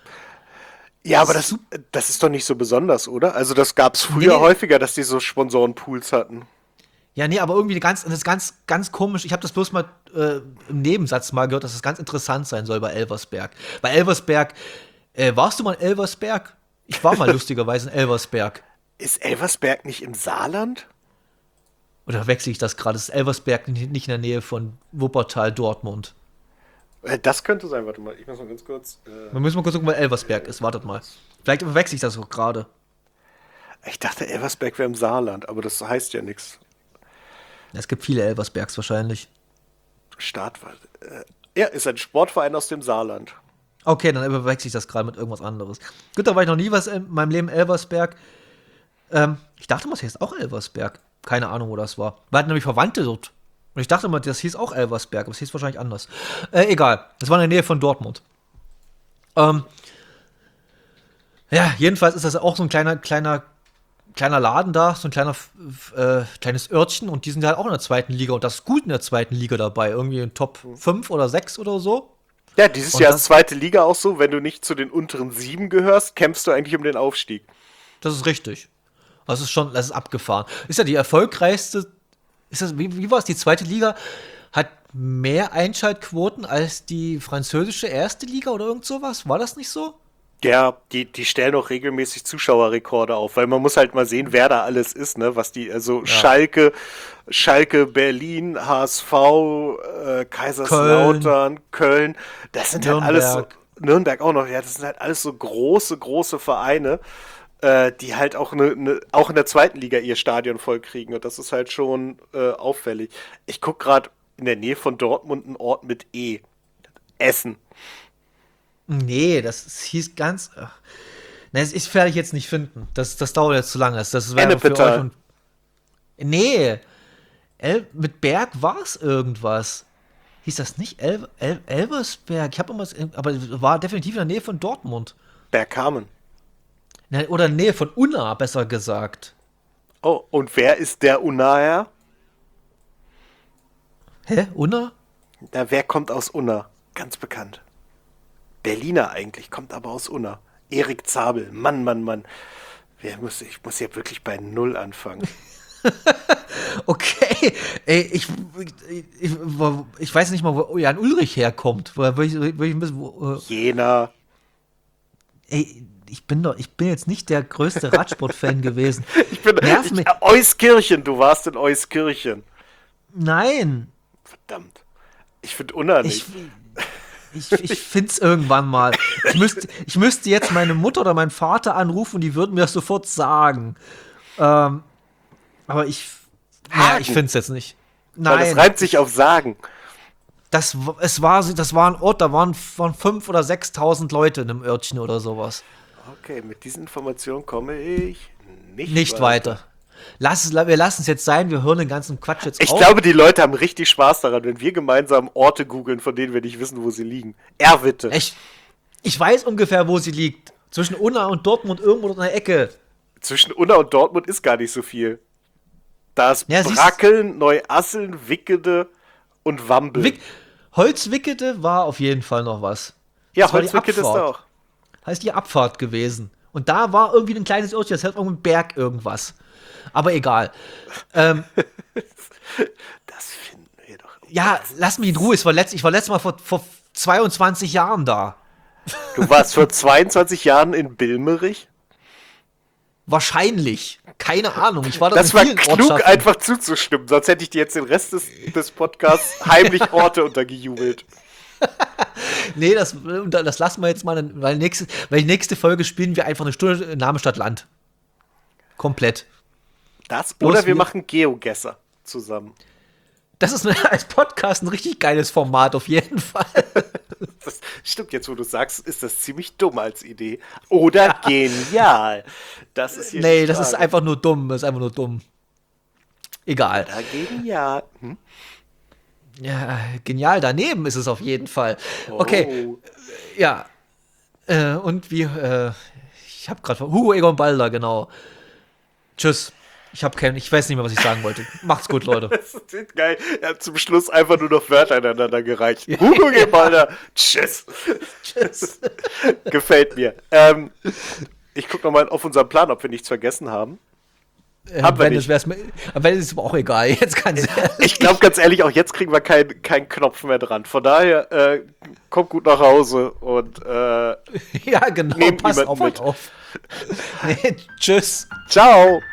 [SPEAKER 2] Ja, aber das, das ist doch nicht so besonders, oder? Also das gab es früher
[SPEAKER 1] Nee.
[SPEAKER 2] häufiger, dass die so Sponsorenpools hatten.
[SPEAKER 1] Ja, nee, aber irgendwie ganz, das ist ganz, ganz komisch. Ich habe das bloß mal äh, im Nebensatz mal gehört, dass es ganz interessant sein soll bei Elversberg. Bei Elversberg, äh, warst du mal in Elversberg? Ich war mal lustigerweise in Elversberg.
[SPEAKER 2] Ist Elversberg nicht im Saarland?
[SPEAKER 1] Oder wechsle ich das gerade? Ist Elversberg nicht nicht in der Nähe von Wuppertal, Dortmund?
[SPEAKER 2] Äh, Das könnte sein, warte mal, ich muss mal ganz kurz. Äh,
[SPEAKER 1] Wir müssen mal kurz gucken, wo Elversberg ist. Wartet mal. Vielleicht verwechsel ich das auch gerade.
[SPEAKER 2] ich dachte, Elversberg wäre im Saarland, aber das heißt ja nichts.
[SPEAKER 1] Es gibt viele Elversbergs wahrscheinlich.
[SPEAKER 2] Startwald. Äh, ja, ist ein Sportverein aus dem Saarland.
[SPEAKER 1] Okay, dann überwechsel ich das gerade mit irgendwas anderes. Gut, da war ich noch nie was in meinem Leben Elversberg. Ähm, ich dachte mal, das hieß auch Elversberg. Keine Ahnung, wo das war. Wir hatten nämlich Verwandte dort. Und ich dachte mal, das hieß auch Elversberg, aber es hieß wahrscheinlich anders. Äh, egal. Das war in der Nähe von Dortmund. Ähm, ja, jedenfalls ist das auch so ein kleiner, kleiner, kleiner Laden da, so ein kleiner, äh, kleines Örtchen und die sind halt auch in der zweiten Liga und das ist gut in der zweiten Liga dabei. Irgendwie in Top fünf oder sechs oder so.
[SPEAKER 2] Ja, dieses
[SPEAKER 1] Und
[SPEAKER 2] Jahr
[SPEAKER 1] das-
[SPEAKER 2] ist zweite Liga auch so, wenn du nicht zu den unteren sieben gehörst, kämpfst du eigentlich um den Aufstieg.
[SPEAKER 1] Das ist richtig. Das ist schon, das ist abgefahren. Ist ja die erfolgreichste, ist das, wie, wie war es, die zweite Liga hat mehr Einschaltquoten als die französische erste Liga oder irgend sowas? War das nicht so?
[SPEAKER 2] Ja, die, die stellen auch regelmäßig Zuschauerrekorde auf, weil man muss halt mal sehen, wer da alles ist, ne? Was die, also Schalke, Schalke, Berlin, H S V, äh, Kaiserslautern, Köln, das sind halt alles so,
[SPEAKER 1] Nürnberg.
[SPEAKER 2] Nürnberg auch noch, ja, das sind halt alles so große, große Vereine, äh, die halt auch, ne, ne, auch in der zweiten Liga ihr Stadion voll kriegen und das ist halt schon äh, auffällig. Ich guck gerade in der Nähe von Dortmund einen Ort mit E. Essen.
[SPEAKER 1] Nee, das ist- hieß ganz. Ach. Nee, das ich werde ich jetzt nicht finden. Das, das dauert jetzt zu lange. Das, das wäre für
[SPEAKER 2] Ennepetal.
[SPEAKER 1] euch und. Nee. El, mit Berg war es irgendwas. Hieß das nicht El, El, Elversberg? Ich habe irgendwas. Aber es war definitiv in der Nähe von Dortmund.
[SPEAKER 2] Bergkamen.
[SPEAKER 1] Ne, oder in der Nähe von Unna, besser gesagt.
[SPEAKER 2] Oh, und wer ist der Unnaer?
[SPEAKER 1] Hä? Unna?
[SPEAKER 2] Na, wer kommt aus Unna? Ganz bekannt. Berliner eigentlich, kommt aber aus Unna. Erik Zabel, Mann, Mann, Mann. Wer muss, ich muss ja wirklich bei Null anfangen.
[SPEAKER 1] Okay. Ey, ich, ich, ich, ich weiß nicht mal, wo Jan Ulrich herkommt. Wo, wo ich, wo ich ein bisschen, wo, äh,
[SPEAKER 2] Jena.
[SPEAKER 1] ey, ich bin doch, ich bin jetzt nicht der größte Radsport-Fan gewesen.
[SPEAKER 2] Ich bin
[SPEAKER 1] Nerv
[SPEAKER 2] ich,
[SPEAKER 1] mich.
[SPEAKER 2] Euskirchen, du warst in Euskirchen.
[SPEAKER 1] Nein.
[SPEAKER 2] Verdammt. Ich finde Unna
[SPEAKER 1] Ich,
[SPEAKER 2] nicht.
[SPEAKER 1] ich, ich find's irgendwann mal. Ich müsste, ich müsste jetzt meine Mutter oder meinen Vater anrufen und die würden mir das sofort sagen. Ähm, aber ich, ja,
[SPEAKER 2] Hagen.
[SPEAKER 1] ich find's jetzt nicht.
[SPEAKER 2] Weil das
[SPEAKER 1] Nein,
[SPEAKER 2] reimt sich auf Sagen.
[SPEAKER 1] das, es war, das war ein Ort, da waren von fünf oder sechstausend Leute in einem Örtchen oder sowas.
[SPEAKER 2] Okay, mit diesen Informationen komme ich nicht,
[SPEAKER 1] Nicht weiter. Lass es, wir lassen es jetzt sein, wir hören den ganzen Quatsch jetzt
[SPEAKER 2] Ich
[SPEAKER 1] auf.
[SPEAKER 2] glaube, die Leute haben richtig Spaß daran, wenn wir gemeinsam Orte googeln, von denen wir nicht wissen, wo sie liegen. Erwitte.
[SPEAKER 1] Ich, ich weiß ungefähr, wo sie liegt. Zwischen Unna und Dortmund irgendwo in der Ecke.
[SPEAKER 2] Zwischen Unna und Dortmund ist gar nicht so viel. Da ist
[SPEAKER 1] Ja, siehst-
[SPEAKER 2] Brackeln, Neuasseln, Wickede und Wambel.
[SPEAKER 1] Wick Holzwickede war auf jeden Fall noch was.
[SPEAKER 2] ja,
[SPEAKER 1] das war die
[SPEAKER 2] Holzwickede ist da
[SPEAKER 1] Abfahrt.
[SPEAKER 2] auch.
[SPEAKER 1] Heißt die Abfahrt gewesen. Und da war irgendwie ein kleines Örtchen, das hat irgendein Berg irgendwas. Aber egal. ähm,
[SPEAKER 2] Das finden wir doch.
[SPEAKER 1] ja, lass mich in Ruhe. Ich war, letzt, ich war letztes Mal vor, vor zweiundzwanzig Jahren da.
[SPEAKER 2] Du warst vor zweiundzwanzig Jahren in Bilmerich?
[SPEAKER 1] Wahrscheinlich. Keine Ahnung. Ich war da
[SPEAKER 2] Das
[SPEAKER 1] in
[SPEAKER 2] war
[SPEAKER 1] vielen
[SPEAKER 2] klug,
[SPEAKER 1] Ortschaften.
[SPEAKER 2] einfach zuzustimmen. Sonst hätte ich dir jetzt den Rest des, des Podcasts heimlich Orte untergejubelt.
[SPEAKER 1] Nee, das, das lassen wir jetzt mal, weil, nächste, weil die nächste Folge spielen wir einfach eine Stunde Name Stadt Land. Komplett.
[SPEAKER 2] Das
[SPEAKER 1] Bloß
[SPEAKER 2] oder wir
[SPEAKER 1] wir-
[SPEAKER 2] machen Geogesser zusammen.
[SPEAKER 1] Das ist als Podcast ein richtig geiles Format, auf jeden Fall.
[SPEAKER 2] Das stimmt, jetzt wo du sagst, ist das ziemlich dumm als Idee. Oder genial. Das ist hier
[SPEAKER 1] Nee,
[SPEAKER 2] die
[SPEAKER 1] das ist
[SPEAKER 2] Frage.
[SPEAKER 1] einfach nur dumm. Das ist einfach nur dumm. Egal.
[SPEAKER 2] Oder genial. Hm?
[SPEAKER 1] Ja, genial daneben ist es auf jeden Fall. Okay,
[SPEAKER 2] Oh.
[SPEAKER 1] ja. Äh, und wie, äh, ich habe gerade Hugo Egon Balder, genau. Tschüss. Ich habe kein, ich weiß nicht mehr, was ich sagen wollte. Macht's gut, Leute.
[SPEAKER 2] Das ist geil. Er hat zum Schluss einfach nur noch Wörter aneinander gereicht. Hugo Gebalder. Tschüss.
[SPEAKER 1] Tschüss.
[SPEAKER 2] Gefällt mir. Ähm, ich gucke nochmal auf unseren Plan, ob wir nichts vergessen haben.
[SPEAKER 1] Äh,
[SPEAKER 2] Haben wir
[SPEAKER 1] wenn
[SPEAKER 2] nicht.
[SPEAKER 1] es wär's mir, wenn es ist aber auch egal. Jetzt kann es.
[SPEAKER 2] Ich glaube ganz ehrlich, auch jetzt kriegen wir keinen keinen Knopf mehr dran. Von daher, äh, kommt gut nach Hause und äh,
[SPEAKER 1] Ja, genau.
[SPEAKER 2] Nehmt
[SPEAKER 1] Pass
[SPEAKER 2] niemanden
[SPEAKER 1] auf
[SPEAKER 2] mit.
[SPEAKER 1] euch auf. Nee, tschüss.
[SPEAKER 2] ciao.